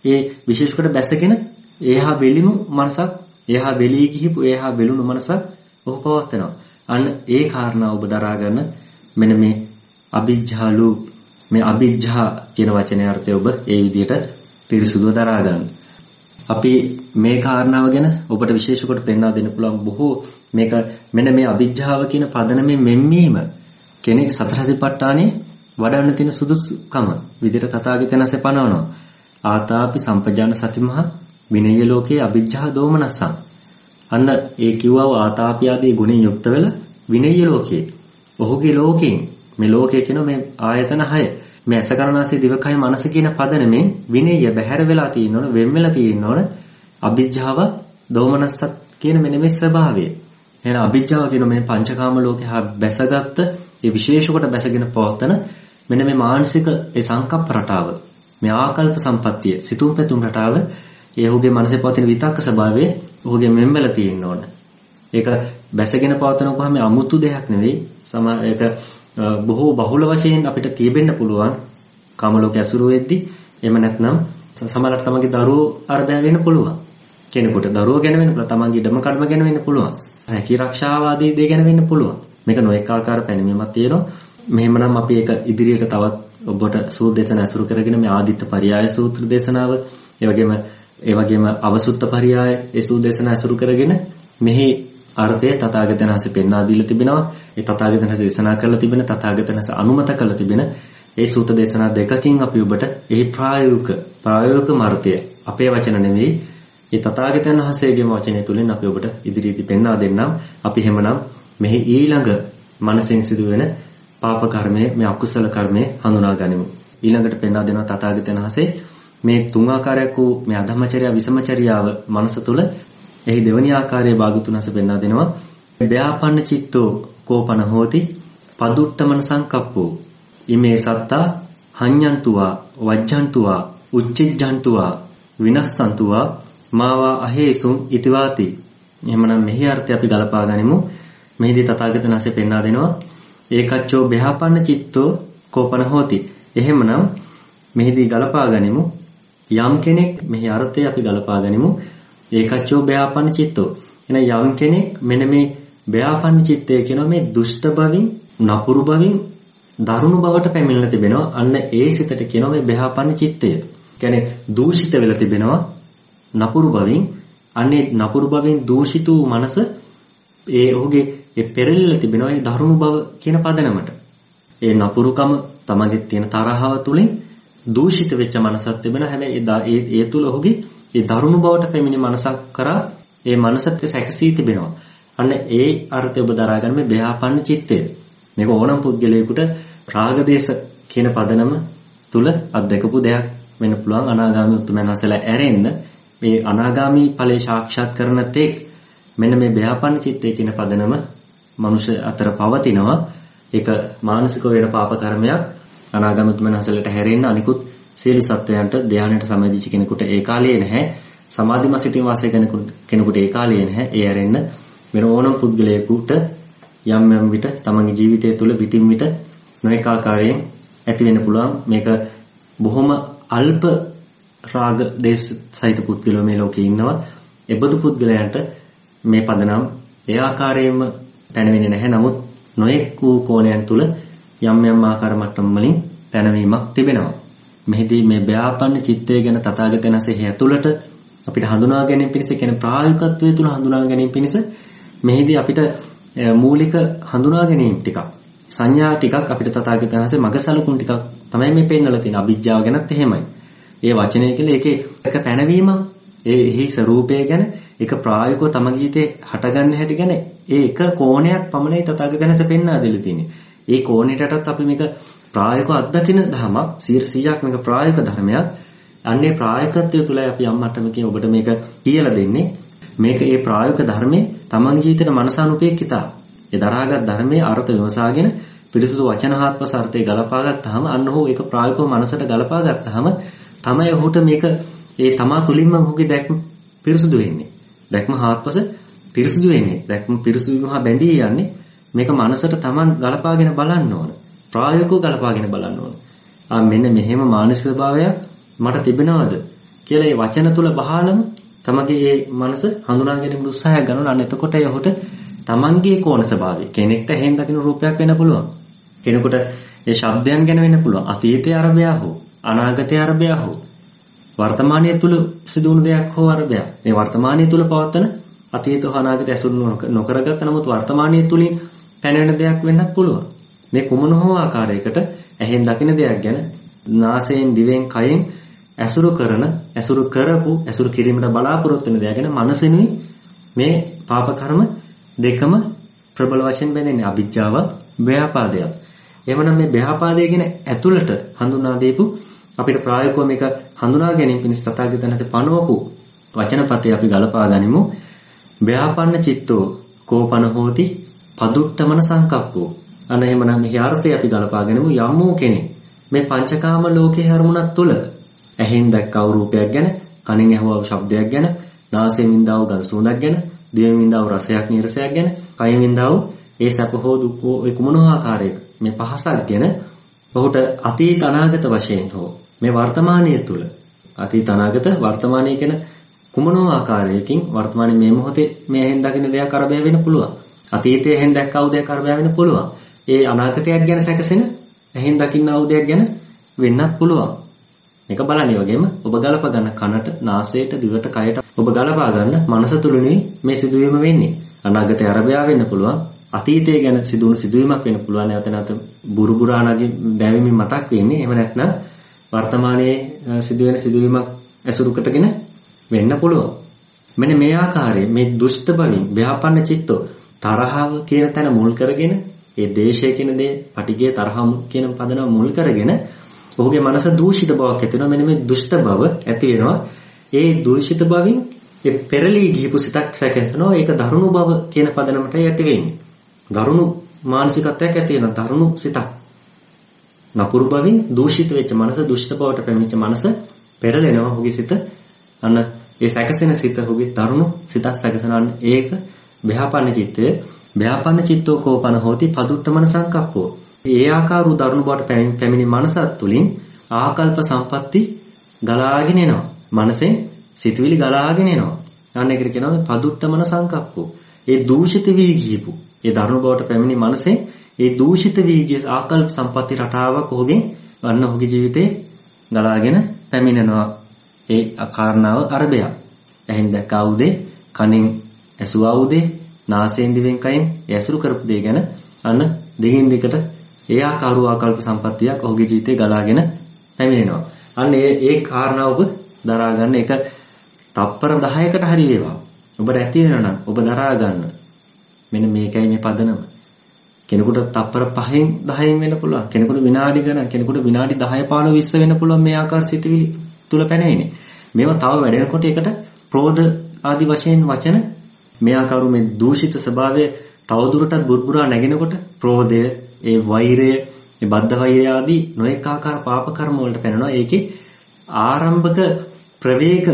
ඒ විශේෂ කොට බැසගෙන ඒහා වෙලිනු මනසක්, ඒහා වෙලී ගිහිපු ඒහා වෙලුණු මනසක් ඔහු පවත්නවා. අන්න ඒ කාරණා ඔබ දරා ගන්න. මෙන්න මේ අභිජ්ජාලු මේ අභිජ්ජා කියන වචනේ අර්ථය ඔබ ඒ විදිහට පිරිසුදුව දරා ගන්න. අපි මේ කාරණාව ගැන ඔබට විශේෂ කොට පෙන්වා දෙන්න පුළුවන් බොහෝ මේක මෙන්න මේ අභිජ්ජාව කියන පදනමේ මෙම්මීම කෙනෙක් සතර සතිපට්ඨානේ වඩන්න තියෙන සුදුසුකම විදිහට තථාගතයන් වහන්සේ පනවනවා. ආතාපි සම්පජාන සතිමහ විනය ලෝකේ අභිජ්ජා දෝමනසං. අන්න ඒ කිව්වව ආතාපි ආදී ගුණෙන් යුක්ත වෙලා විනය ලෝකේ. ඔහුගේ ලෝකයෙන් මේ ලෝකයේ කියන මේ ආයතන හය මේ අසකරණාසී දිවකය මනස කියන පදනමෙන් විනය බැහැර වෙලා තියෙනවනේ වෙන් වෙලා තියෙනවනේ අභිජ්ජාව දෝමනස්සත් කියන මෙන්න මේ ස්වභාවය. එහෙනම් අභිජ්ජාව කියන මේ පංචකාම ලෝකේ හා බැසගත්ත ඒ විශේෂ කොට බැසගෙන පවතන මෙන්න මේ මානසික ඒ සංකප්ප රටාව මේ ආකල්ප සම්පත්තිය සිතුම් පැතුම් රටාව ඒ ඔහුගේ මනසේ පවතින විතක්ක ස්වභාවය ඔහුගේ මෙම්බල තියෙන්න ඕන. ඒක බැසගෙන පවතන කොහොම අමුතු දෙයක් නෙවෙයි. සම ඒක බොහෝ බහුල වශයෙන් අපිට තියබෙන්න පුළුවන් කාම ලෝක ඇසුරු වෙද්දී. එහෙම නැත්නම් සමහරවිට තමන්ගේ දරුවෝ අර්ධය වෙන්න පුළුවන්. කෙනෙකුට දරුවෝ ගැන වෙන්න පුළුවන්. තමන්ගේ ඉඩම කඩම ගැන වෙන්න පුළුවන්. රැකී ආරක්ෂාව ආදී දේ ගැන වෙන්න පුළුවන්. මේක නොඑක ආකාර පැනවීමක් තියෙනවා. මෙහෙමනම් අපි ඒක ඉදිරියට තවත් ඔබට සූත්‍ර දේශන ඇසුරු කරගෙන මේ ආදිත්ත පරියාය සූත්‍ර දේශනාව, ඒ වගේම ඒ වගේම අවසුත්ත පරියාය ඒ සූත්‍ර දේශන ඇසුරු කරගෙන මෙහි අර්ථය තථාගතයන් වහන්සේ පෙන්වා දීලා තිබෙනවා. ඒ තථාගතයන් වහන්සේ දේශනා කරලා තිබෙන තථාගතයන් වහන්සේ අනුමත කරලා තිබෙන ඒ සූත්‍ර දේශනා දෙකකින් අපි ඔබට එහි ප්‍රායෝගික ප්‍රායෝගික මාර්ගය අපේ වචන නෙවෙයි ඒ තථාගතයන් වහන්සේගේම වචනය තුලින් අපි ඔබට ඉදිරියේදී පෙන්වා දෙන්නම්. අපි හැමනම් මෙහි ඊළඟ මනසෙන් සිදුවෙන පාප කර්මයේ මේ අකුසල කර්මයේ හඳුනා ගනිමු. ඊළඟට පෙන්වා දෙනවා තථාගතයන් වහන්සේ මේ තුන් ආකාරයක් වූ මේ අධම්මචර්යා විසමචර්යාව මනස තුල එහි දෙවැනි ආකාරයේ භාගතුන් වහන්සේ පෙන්වා දෙනවා. ව්‍යාපන්න චිත්තෝ කෝපන හෝති පදුට්ඨමන සංකප්පෝ ඉමේ සත්තා හඤ්ඤන්තුවා වජ්ජන්තුවා උච්චිජ්ජන්තුවා විනස්සන්තුවා මාවා අහේසුම් ඉතිවාති. එහෙමනම් මෙහි අර්ථය අපි ගලපා ගනිමු. මෙහිදී තථාගතයන් වහන්සේ පෙන්වා දෙනවා ඒකච්චෝ ව්‍යාපන්න චිත්තෝ කෝපන හෝති. එහෙමනම් මෙහිදී ගලපා ගනිමු යම් කෙනෙක් මෙහි අර්ථය අපි ගලපා ගනිමු ඒකච්චෝ ව්‍යාපන්න චිත්තෝ. එන යම් කෙනෙක් මෙන්න මේ ව්‍යාපන්න චිත්තය කියන මේ දුෂ්ට බවින් නපුරු බවින් දරුණු බවට පැමිණලා තිබෙනවා. අන්න ඒ සිතට කියනවා මේ ව්‍යාපන්න චිත්තය. කියන්නේ දූෂිත වෙලා තිබෙනවා නපුරු බවින්. අන්නේ නපුරු බවින් දූෂිත වූ මනස ඒ ඔහුගේ ඒ පෙරෙල්ල තිබෙනවා ඒ දරුණු බව කියන පදනමට. ඒ නපුරුකම තමගේ තියෙන තරහව තුලින් දූෂිත වෙච්ච මනසක් තිබෙනවා. හැබැයි ඒ ඒ තුල ඔහුගේ ඒ දරුණු බවට පැමිණි මනසක් කරා ඒ මනසත් සැකසී තිබෙනවා. අන්න ඒ අර්ථය ඔබ දරාගන්න මේ ව්‍යාපන්න චිත්තය. මේක ඕනම පුද්ගලයෙකුට රාගදේශ කියන පදනම තුල අත්දකපු දෙයක් වෙන්න පුළුවන්. අනාගාමී උත්තමයන් වහන්සේලා ඇරෙන්න මේ අනාගාමී ඵලයේ සාක්ෂාත් කරන තෙක් මෙන්න මේ ව්‍යාපන්න චිත්තය කියන පදනම මනුෂ්‍ය අතර පවතිනවා. ඒක මානසික වෙන පාප කර්මයක්. අනාගාමී උත්තමයන් වහන්සේලාට හැරෙන්න අනිකුත් සියලු සත්වයන්ට ධානයට සමවැදිච්ච කෙනෙකුට ඒ කාලයේ නැහැ. සමාධිමත් සිතින් වාසය කරන කෙනෙකුට ඒ කාලයේ නැහැ. ඒ ඇරෙන්න වෙන ඕනම පුද්ගලයෙකුට යම් යම් විට තමන්ගේ ජීවිතය තුළ පිටින් විට නොඑක ආකාරයෙන් ඇති වෙන්න පුළුවන්. මේක බොහොම අල්ප රාග දේශ සහිත පුද්ගලයෝ මේ ලෝකේ ඉන්නවා. ඒබඳු පුද්ගලයන්ට මේ පදනම් ඒ ආකාරයෙන්ම පැනවෙන්නේ නැහැ. නමුත් නොඑක් වූ කෝණයන් තුළ යම් යම් ආකාර මට්ටම් වලින් පැනවීමක් තිබෙනවා. මෙහිදී මේ ව්‍යාපන්න චිත්තය ගැන තථාගතයන් වහන්සේ ඇතුළට අපිට හඳුනා ගැනීම පිණිස කියන ප්‍රායෝගිකත්වයේ තුල හඳුනා ගැනීම පිණිස මෙහිදී අපිට මූලික හඳුනා ගැනීම ටිකක් සංඥා ටිකක් අපිට තථාගතයන් වහන්සේ මගසලකුණු ටිකක් තමයි මේ පෙන්නලා තියෙන. අභිජ්ජාව ගැනත් එහෙමයි. ඒ වචනය කියලා ඒකේ එක පැනවීම ඒ එහි ස්වરૂපය ගැන ඒක ප්‍රායෝගිකව තම ජීවිතේ හටගන්න හැටි ගැන ඒ එක කෝණයක් පමණයි තථාගතයන් වහන්සේ පෙන්වා දෙලා තියෙන්නේ. ඒ කෝණයටත් අපි මේක ප්‍රායෝගිකව අත්දකින ධමයක් සියයට සීයක් මේක ප්‍රායෝගික ධර්මයක්. අන්නේ ප්‍රායෝගිකත්වය තුළයි අපි යම් මට්ටමකින් ඔබට මේක කියලා දෙන්නේ. මේක ඒ ප්‍රායෝගික ධර්මයේ තමන්ගේ ජීවිතේට මනසානුපේක්ෂිතා. ඒ දරාගත් ධර්මයේ අර්ථ විමසාගෙන පිළිසුදු වචනහාත්මක අර්ථය ගලපා ගත්තාම අන්න ඔහු ඒක ප්‍රායෝගිකව මනසට ගලපා ගත්තාම තමයි ඔහුට මේක ඒ තමා තුලින්ම ඔහුගේ දැක්ම පිරිසුදු වෙන්නේ. දැක්ම හාත්පස පිරිසුදු වෙන්නේ. දැක්ම පිරිසුදු හා බැඳී යන්නේ. මේක මනසට තමන් ගලපාගෙන බලන්න ඕන. ප්‍රායෝගිකව ගලපාගෙන බලන්න ඕන. ආ මෙන්න මෙහෙම මානසික ස්වභාවයක් මට තිබෙනවද? කියලා මේ වචන තුල බහාලම තමගේ මේ මනස හඳුනා ගැනීම උත්සාහයක් ගන්නවා. අන්න එතකොට යහොට තමන්ගේ කෝණ ස්වභාවය කෙනෙක්ට එහෙන් දකින්න රූපයක් වෙන්න පුළුවන්. කෙනෙකුට ඒ ශබ්දයන් ගැන වෙන්න පුළුවන්. අතීතයේ අරබය හෝ අනාගතයේ අරබය හෝ වර්තමානයේ තුල සිදුවුණු දෙයක් හෝ අරබය. මේ වර්තමානයේ තුල පවත්තන අතීත හෝ අනාගත ඇසුරු නොකරගත්ත නමුත් වර්තමානයේ තුලින් පැනෙන දෙයක් වෙන්නත් පුළුවන්. මේ කුමන හෝ ආකාරයකට ඇහෙන් දකින්න දෙයක් ගැන නාසයෙන් දිවෙන් කයෙන් ඇසුරු කරන ඇසුරු කරපු ඇසුරු කිරීමට බලාපොරොත්තු වෙන දෙයක් ගැන මනසෙනුයි මේ පාප කර්ම දෙකම ප්‍රබල වශයෙන් බැඳෙන්නේ අවිජ්ජාවත් ව්‍යාපාදයක්. එහෙමනම් මේ ව්‍යාපාදය කියන ඇතුළට හඳුනා දීපු අපිට ප්‍රායෝගිකව මේක හඳුනා ගැනීම පිණිස තථාගතයන් වහන්සේ පනවපු වචනපතේ අපි ගලපා ගනිමු. ව්‍යාපන්න චිත්තෝ කෝපන හෝති පදුට්ඨමන සංකප්පෝ. අන්න එහෙමනම් මේ අර්ථය අපි ගලපා ගනිමු. යම් වූ කෙනෙක් මේ පංචකාම ලෝකේ හැරමුණක් තුල ඇහෙන් දැක්කව රූපයක් ගැන, කනින් ඇහුව ශබ්දයක් ගැන, නාසයෙන් විඳව ගඳ සුවඳක් ගැන, දිවෙන් විඳව රසයක් නිරසයක් ගැන, කයින් විඳව ඒ සැප හෝ දුක් හෝ ඒ කුමන ආකාරයක මේ පහසක් ගැන ඔහුට අතීත අනාගත වශයෙන් හෝ මේ වර්තමානයේ තුල අතීත අනාගත වර්තමානයේ කියන කුමන ආකාරයකින් වර්තමානයේ මේ මොහොතේ මේ ඇහෙන් දකින්න දෙයක් අරබය වෙන්න පුළුවන්. අතීතයේ ඇහෙන් දැක්කව දෙයක් අරබය වෙන්න පුළුවන්. ඒ අනාගතයක් ගැන සැකසෙන ඇහෙන් දකින්නව දෙයක් ගැන වෙන්නත් පුළුවන්. මේක බලන්නේ වගේම ඔබ ගලප ගන්න කනට, නාසයට, දිවට, කයට ඔබ ගලපා ගන්න මනස තුලිනුයි මේ සිදුවීම වෙන්නේ. අනාගතයේ අරබය වෙන්න පුළුවන්. අතීතය ගැන සිදුවුණු සිදුවීමක් වෙන්න පුළුවන්. නැවත නැවත බුරුබුරාණගේ දැවීමෙන් මතක් වෙන්නේ. එහෙම නැත්නම් වර්තමානයේ සිදුවෙන සිදුවීමක් ඇසුරු කොටගෙන වෙන්න පුළුවන්. මෙන්න මේ ආකාරයේ මේ දුෂ්ට බවින් ව්‍යාපන්න චිත්තෝ තරහව කියන තැන මුල් කරගෙන ඒ දේශය කියන දේ පටිගය තරහම කියන පදනම මුල් කරගෙන ඔහුගේ මනස දූෂිත බවක් ඇති වෙනවා. මෙන්න මේ දුෂ්ට බව ඇති වෙනවා. ඒ දූෂිත බවින් ඒ පෙරලී ගිහපු සිතක් සැකසෙනවා. ඒක දරුණු බව කියන පදනමට ඇති වෙන්නේ. දරුණු මානසිකත්වයක් ඇති වෙන දරුණු සිතක්. නපුරු බවින් දූෂිත වෙච්ච මනස, දුෂ්ට බවට පැමිණිච්ච මනස පෙරලෙනවා ඔහුගේ සිත. අන්න ඒ සැකසෙන සිත ඔහුගේ දරුණු සිතක් සැකසනන්න ඒක ව්‍යාපන්න චිත්තය. ව්‍යාපන්න චිත්තෝ කෝපන හෝති පදුට්ඨමන සංකප්පෝ. ඒ ආකාර වූ දරුණු බවට පැමිණි මනසත් තුලින් ආකල්ප සම්පatti ගලාගෙන එනවා. මනසෙන් සිතුවිලි ගලාගෙන එනවා. අන්න ඒකට කියනවා පදුට්ඨමන සංකප්පෝ. ඒ දූෂිත වී ගියපු ඒ දරුණු බවට පැමිණි මනසේ ඒ දූෂිත වී ගිය ආකල්ප සම්පatti රටාවක් ඔහුගෙන් වන්න ඔහුගේ ජීවිතේ ගලාගෙන පැමිණෙනවා. ඒ කාරණාව අරබය. ඇහෙන් දැක්කා උදේ, කනින් ඇසුවා උදේ, නාසයෙන් දිවෙන් කයින් ඇසුරු කරපු දේ ගැන අන්න දෙකින් දෙකට ඒ ආකාර වූ ආකල්ප සම්පත්තියක් ඔහුගේ ජීවිතේ ගලාගෙන පැමිණෙනවා. අන්න ඒ ඒ කාරණාව ඔබ දරා ගන්න. ඒක තප්පර දහයකට හරි වේවා. ඔබට ඇති වෙනවා නම් ඔබ දරා ගන්න. මෙන්න මේකයි මේ පදනම. කෙනෙකුට තප්පර පහෙන් දහයෙන් වෙන්න පුළුවන්. කෙනෙකුට විනාඩි ගණන්, කෙනෙකුට විනාඩි දහය පහළොව විස්ස වෙන්න පුළුවන් මේ ආකාර සිතුවිලි තුල පැනෙන්නේ. මේවා තව වැඩෙනකොට ඒකට ප්‍රෝධ ආදි වශයෙන් වචන මේ ආකාර මේ දූෂිත ස්වභාවය තවදුරටත් බුර්බුරා නැගෙනකොට ප්‍රෝධය, ඒ වෛරය, ඒ බද්ධ වෛරය ආදී නොඑක ආකාර පාප කර්ම වලට පැනනවා. ඒකේ ආරම්භක ප්‍රවේග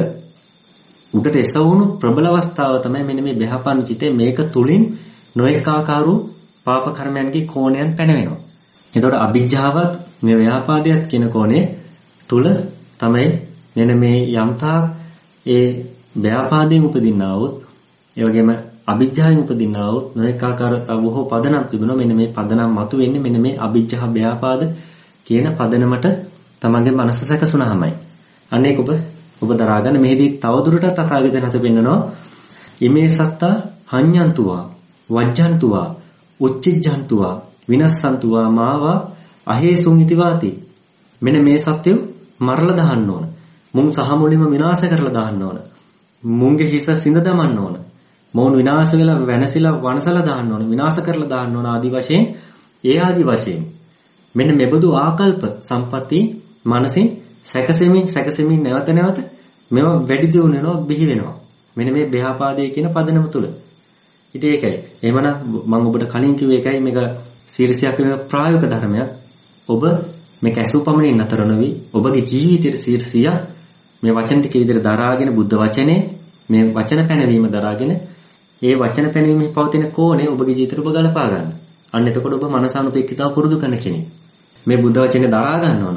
උඩට එසවුණු ප්‍රබල අවස්ථාව තමයි මෙන්න මේ ව්‍යාපන්න චිතේ. මේක තුලින් නොඑක ආකාර වූ පාප කර්මයන්ගේ කෝණයන් පැනවෙනවා. එතකොට අභිජ්ජාවත් මේ ව්‍යාපාදයක් කියන කෝණේ තුල තමයි මෙන්න මේ යම්තා ඒ ව්‍යාපාදයෙන් උපදින්නා වූ ඒ වගේම අභිජ්ජායෙන් උපදින්නා වූ නොඑක ආකාර තවහෝ පදනම් තිබෙනවා. මෙන්න මේ පදනම් මතු වෙන්නේ මෙන්න මේ අභිජ්ජා ව්‍යාපාද කියන පදනමට තමන්ගේ මනස සැකසුණාමයි. අන්න ඒක ඔබ ඔබ දරාගන්න. මෙහිදී තවදුරටත් තථාගතයන් හස පෙන්නනවා ඉමේ සත්තා හඤ්ඤන්තුවා වජ්ජන්තුවා උච්චිජ්ජන්තුවා විනස්සන්තුවා මාවා අහේසුන් ඉති වාති. මෙන්න මේ සත්‍යය මරලා දාන්න ඕන. මුන් සහ මුලින්ම විනාශ කරලා දාන්න ඕන. මුන්ගේ හිස සිඳ දමන්න ඕන. මොවුන් විනාශ වෙලා වෙනසිලා වනසලා දාන්න ඕන. විනාශ කරලා දාන්න ඕන ආදි වශයෙන් ඒ ආදි වශයෙන් මෙන්න මෙබඳු ආකල්ප සම්පatti මනසින් සැකසෙමින් සැකසෙමින් නැවත නැවත මේව වැඩි දියුණු වෙනවා, බිහි වෙනවා. මෙන්න මේ ව්‍යාපාදයේ කියන පදනම තුල. ඉතින් ඒකයි. එහෙමනම් මම ඔබට කලින් කිව්ව එකයි මේක සීරිසියක් වෙන ප්‍රායෝගික ධර්මයක්. ඔබ මේක ඇසුපමණින් නතර නොවි ඔබගේ ජීවිතයේ සීරිසිය මේ වචන ටික විදිහට දරාගෙන බුද්ධ වචනේ මේ වචන පැනවීම දරාගෙන ඒ වචන පැනවීමේ පවතින කෝණය ඔබගේ ජීවිතයට ඔබ ගලපා ගන්න. අන්න එතකොට ඔබ මනසානුපෙක්කිතාව පුරුදු කරන කෙනෙක්. මේ බුද්ධ වචනේ දරා ගන්නවා නම්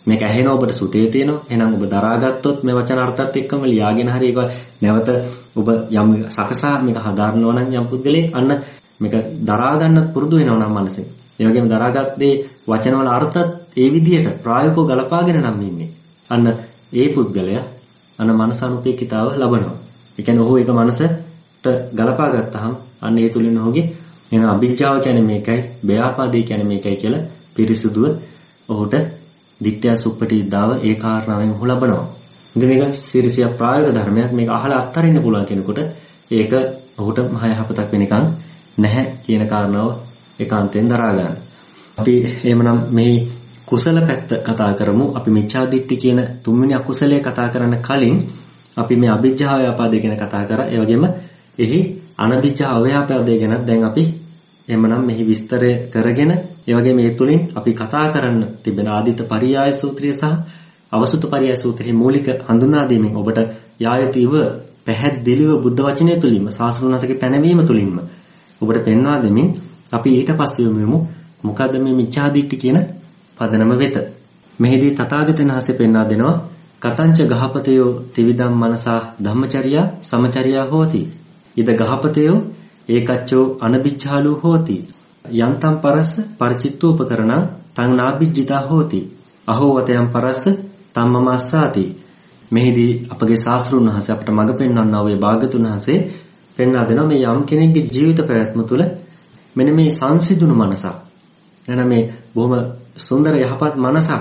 මේක ඇහෙන ඔබට සුතේ තියෙනවා. එහෙනම් ඔබ දරාගත්තොත් මේ වචන අර්ථات එක්කම ලියාගෙන හරි ඒක නැවත ඔබ යම් සකසා මේක හදාරනවා නම් යම් පුද්ගලෙක් අන්න මේක දරා ගන්නත් පුරුදු වෙනවා නම් මනසෙන්. ඒ වගේම දරාගත්තේ වචනවල අර්ථත් ඒ විදිහට ප්‍රායෝගිකව ගලපාගෙන නම් ඉන්නේ. අන්න ඒ පුද්ගලයා අන්න මනස අනුපේක්ෂිතාව ලබනවා. ඒ කියන්නේ ඔහු ඒක මනසට ගලපා ගත්තාම අන්න ඒ තුලින් ඔහුගේ එන අභිජ්ජාව කියන්නේ මේකයි, ව්‍යාපාදේ කියන්නේ මේකයි කියලා පිරිසුදුව ඔහුට දිට්ඨිය සුප්පටිද්දාව ඒ කාරණාවෙන් ඔහු ලබනවා. ඉතින් මේක සිරිසිය ප්‍රායෝගික ධර්මයක්. මේක අහලා අත්හරින්න පුළුවන් කෙනෙකුට ඒක ඔහුට මහ යහපතක් වෙනකන් නැහැ කියන කාරණාව ඒකාන්තයෙන් දරා ගන්න. අපි එහෙමනම් මේ කුසල පැත්ත කතා කරමු. අපි මිච්ඡා දිට්ඨි කියන තුන්වෙනි අකුසලයේ කතා කරන්න කලින් අපි මේ අභිජ්ජා ව්‍යාපාදේ ගැන කතා කරා. ඒ වගේම එහි අනභිජ්ජා අව්‍යාපාදේ ගැන දැන් අපි එහෙමනම් මෙහි විස්තරය කරගෙන ඒ වගේම මේ තුලින් අපි කතා කරන්න තිබෙන ආදිත පරියාය සූත්‍රය සහ අවසුත පරියාය සූත්‍රයේ මූලික හඳුනා දීමෙන් ඔබට යායතිව පැහැදිලිව බුද්ධ වචනය තුලින්ම සාස්ෘණාසකේ පැනවීම තුලින්ම ඔබට පෙන්වා දෙමින් අපි ඊට පස්සේ යමු මොකද්ද මේ මිච්ඡා දිට්ඨි කියන පදනම වෙත. මෙහිදී තථාගතයන් වහන්සේ පෙන්වා දෙනවා කතංච ගහපතයෝ ත්‍රිවිධම් මනසා ධම්මචර්යා සමචර්යා හෝති. ඉද ගහපතයෝ ඒකච්චෝ අනබිච්ඡාලු හෝති. යන්තම් පරස්ස පරිචිත්තෝපකරණං තං නාබිජ්ජිතා හෝති. අහෝ වතයන් පරස්ස තම්මමස්සාති. මෙහිදී අපගේ ශාස්ත්‍රඥ වහන්සේ අපට මඟ පෙන්වන්නා වූ භාගතුන් වහන්සේ පෙන්වා දෙනවා මේ යම් කෙනෙක්ගේ ජීවිත පැවැත්ම තුළ මෙන්න මේ සංසිඳුණු මනසක් එන මේ බොහොම සුන්දර යහපත් මනසක්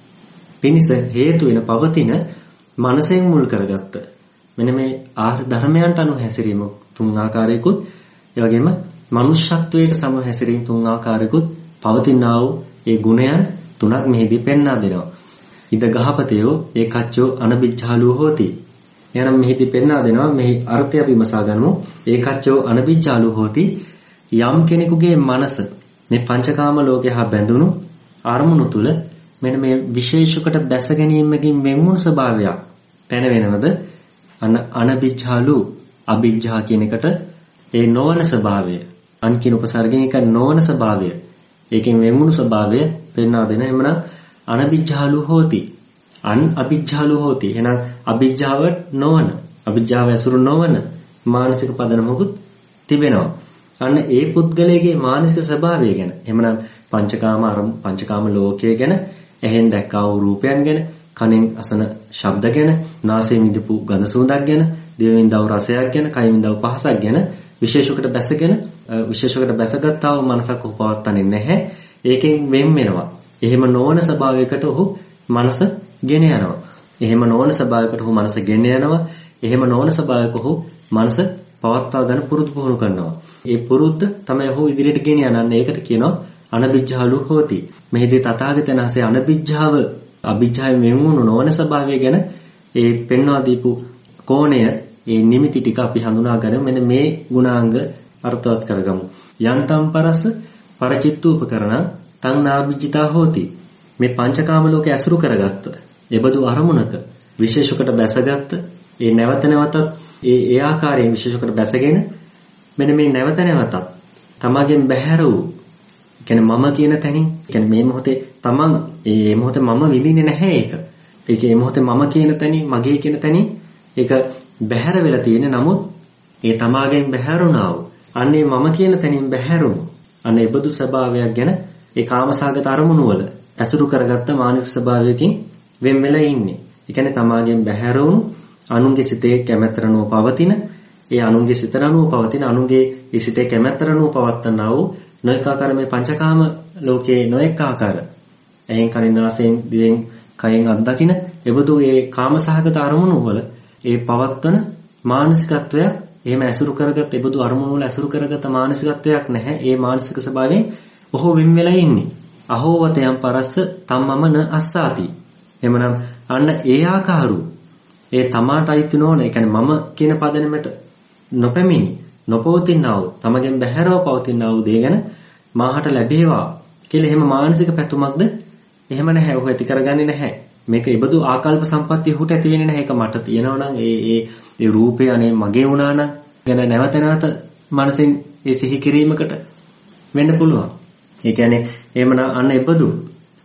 පිණිස හේතු වෙන පවතින මනසෙන් මුල් කරගත්ත මෙන්න මේ ආර්ය ධර්මයන්ට අනුව හැසිරීම තුන් ආකාරයකුත් ඒ වගේම මනුෂ්‍යත්වයට සම හැසිරීම තුන් ආකාරයකුත් පවතිනා වූ ඒ ගුණයන් තුනක් මෙහිදී පෙන්වා දෙනවා. ඉද ගහපතයෝ ඒකච්චෝ අනබිච්ඡාලු හෝති. එහෙනම් මෙහිදී පෙන්වා දෙනවා මෙහි අර්ථය අපි විමසා ගනිමු. ඒකච්චෝ අනබිච්ඡාලු හෝති යම් කෙනෙකුගේ මනස මේ පංචකාම ලෝකේ හා බැඳුණු අරමුණු තුල මෙන්න මේ විශේෂකට දැස ගැනීමකින් වෙන්වුණු ස්වභාවයක් පැන වෙනවද අන අනබිච්ඡාලු අබිජ්ජා කියන එකට ඒ නොවන ස්වභාවය අන් කියන උපසර්ගයෙන් එක නොවන ස්වභාවය ඒකෙන් වෙන්වුණු ස්වභාවය පෙන්වා දෙන එමනම් අනබිජ්ජාලු හෝති අන් අබිජ්ජාලු හෝති. එහෙනම් අබිජ්ජාවට නොවන අබිජ්ජාව ඇසුරු නොවන මානසික පදනමකුත් තිබෙනවා. අන්න ඒ පුද්ගලයාගේ මානසික ස්වභාවය ගැන එහෙමනම් පංචකාම අරමු පංචකාම ලෝකයේ ගැන ඇහෙන් දැක්කා වූ රූපයන් ගැන කනෙන් අසන ශබ්ද ගැන නාසයෙන් විඳපු ගඳ සුවඳක් ගැන දිවෙන් දව රසයක් ගැන කයින් දව පහසක් ගැන විශේෂයකට බැසගෙන විශේෂයකට බැසගත්තා වූ මනසක් උපවත්තන්නේ නැහැ. ඒකෙන් වෙන් වෙනවා. එහෙම නොවන ස්වභාවයකට ඔහු මනස ගෙන යනවා. එහෙම නොවන ස්වභාවයකට ඔහු මනස ගෙන යනවා. එහෙම නොවන ස්වභාවයක ඔහු මනස පවත්වා ගන්න පුරුදු පුහුණු කරනවා. ඒ පුරුද්ද තමයි ඔහු ඉදිරියට ගෙන යනන්නේ. ඒකට කියනවා අනබිජ්ජාලු හෝති. මෙහිදී තථාගතයන් වහන්සේ අනබිජ්ජාව අභිජ්ජාවෙන් වෙන්වුණු නොවන ස්වභාවය ගැන ඒ පෙන්වා දීපු කෝණය ඒ නිමිති ටික අපි හඳුනා ගන්න මෙන්න මේ ගුණාංග අර්ථවත් කරගමු. යන්තම් පරස පරචිත්තූපකරණ තං නාබිජ්ජිතා හෝති. මේ පංචකාම ලෝකේ ඇසුරු කරගත්ත. එබඳු අරමුණක විශේෂකට බැසගත්ත. ඒ නැවත නැවතත් ඒ ඒ ආකාරයෙන් විශේෂකට බැසගෙන මෙන්න මේ නැවත නැවතත් තමගෙන් බැහැර වූ කියන්නේ මම කියන තැනින් කියන්නේ මේ මොහොතේ තමන් මේ මොහොතේ මම විඳින්නේ නැහැ ඒක. ඒක මේ මොහොතේ මම කියන තැනින් මගේ කියන තැනින් ඒක බැහැර වෙලා තියෙන නමුත් ඒ තමාගෙන් බැහැරුණා වූ අන්නේ මම කියන තැනින් බැහැරුණු අන්න ඒ බඳු ස්වභාවයක් ගැන ඒ කාමසාගත අරමුණු වල ඇසුරු කරගත්ත මානසික ස්වභාවයකින් වෙන් වෙලා ඉන්නේ. ඒ කියන්නේ තමාගෙන් බැහැරුණු අනුන්ගේ සිතේ කැමැතරණුව පවතින ඒ අනුන්ගේ සිතරණුව පවතින අනුන්ගේ ඒ සිතේ කැමැතරණුව පවත්නා වූ නොඑක ආකාර මේ පංචකාම ලෝකයේ නොඑක ආකාර එහෙන් කනින් නාසයෙන් දිවෙන් කයෙන් අත්දකින එබඳු ඒ කාමසහගත අරමුණු වල ඒ පවත්වන මානසිකත්වයක් එහෙම ඇසුරු කරගත් එබඳු අරමුණු වල ඇසුරු කරගත මානසිකත්වයක් නැහැ. ඒ මානසික ස්වභාවයෙන් ඔහු වෙන් වෙලා ඉන්නේ. අහෝ වතයන් පරස්ස තම්මම න අස්සාති. එමනම් අන්න ඒ ආකාරු ඒ තමාට අයිති නොවන ඒ කියන්නේ මම කියන පදනමට නොපැමිණි නොපවතිනා වූ තමගෙන් බැහැරව පවතිනා වූ දේ ගැන මාහට ලැබේවා කියලා එහෙම මානසික පැතුමක්ද එහෙම නැහැ. ඔහු ඇති කරගන්නේ නැහැ. මේක ඉබදු ආකල්ප සම්පත්තිය ඔහුට ඇති වෙන්නේ නැහැ. ඒක මට තියෙනවා නම් ඒ ඒ ඒ රූපය අනේ මගේ වුණා නම් ගැන නැවත නැවත මනසෙන් ඒ සිහි කිරීමකට වෙන්න පුළුවන්. ඒ කියන්නේ එහෙමනම් අන්න ඉබදු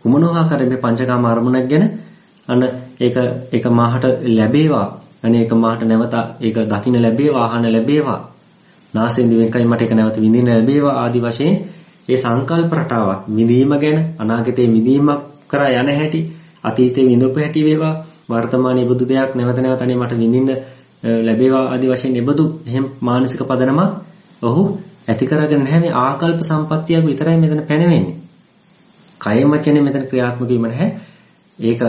කුමන ආකාරයෙන් මේ පංචකාම අරමුණක් ගැන අන්න ඒක ඒක මාහට ලැබේවා. අනේ ඒක මාහට නැවත ඒක දකින්න ලැබේවා, අහන්න ලැබේවා. නාසයෙන් දිවෙන් කයින් මට ඒක නැවත විඳින්න ලැබේවා ආදි වශයෙන් ඒ සංකල්ප රටාවක් විඳීම ගැන අනාගතයේ විඳීමක් කරා යන හැටි අතීතයේ විඳපු හැටි වේවා වර්තමානයේ බුදු දෙයක් නැවත නැවත අනේ මට විඳින්න ලැබේවා ආදි වශයෙන් එබඳු එහෙම මානසික පදනම ඔහු ඇති කරගෙන නැහැ. මේ ආකල්ප සම්පත්තියක් විතරයි මෙතන පැනවෙන්නේ. කය වචනේ මෙතන ක්‍රියාත්මක වීම නැහැ. ඒක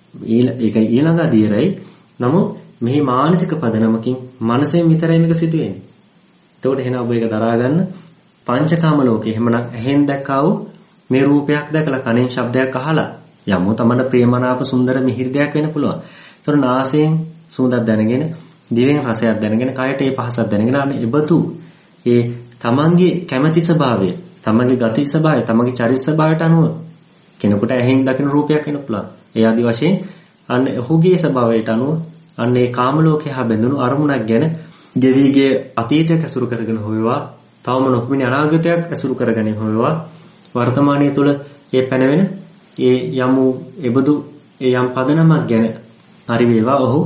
ඒක ඊළඟ අධීරයි. නමුත් මේ මානසික පදනමකින් මනසෙන් විතරයි මේක සිදු වෙන්නේ. එතකොට එහෙනම් ඔබ ඒක දරා ගන්න පංචකාම ලෝකේ එහෙමනම් ඇහෙන් දැක්කා වූ මේ රූපයක් දැකලා කනෙන් ශබ්දයක් අහලා යමු තමන්න ප්‍රේමනාප සුන්දර මිහිරි දෙයක් වෙන්න පුළුවන්. ඒතකොට නාසයෙන් සුවඳක් දැනගෙන දිවෙන් රසයක් දැනගෙන කයට ඒ පහසක් දැනගෙන අනේ ඉබතු ඒ තමන්ගේ කැමැති ස්වභාවය තමන්ගේ ගති ස්වභාවය තමන්ගේ චරිත ස්වභාවයට අනුව කෙනෙකුට ඇහෙන් දකින රූපයක් වෙන්න පුළුවන්. ඒ ආදි වශයෙන් අන්න ඔහුගේ ස්වභාවයට අනුව අන්න ඒ කාම ලෝකයේ හා බැඳුණු අරමුණක් ගැන ගෙවිගේ අතීතයක් ඇසුරු කරගෙන හොයවා තවම නොපෙනෙන අනාගතයක් ඇසුරු කරගෙන හොයවා වර්තමානයේ තුල ඒ පැනවෙන ඒ යමු එබඳු ඒ යම් පදනමක් ගැන හරි වේවා ඔහු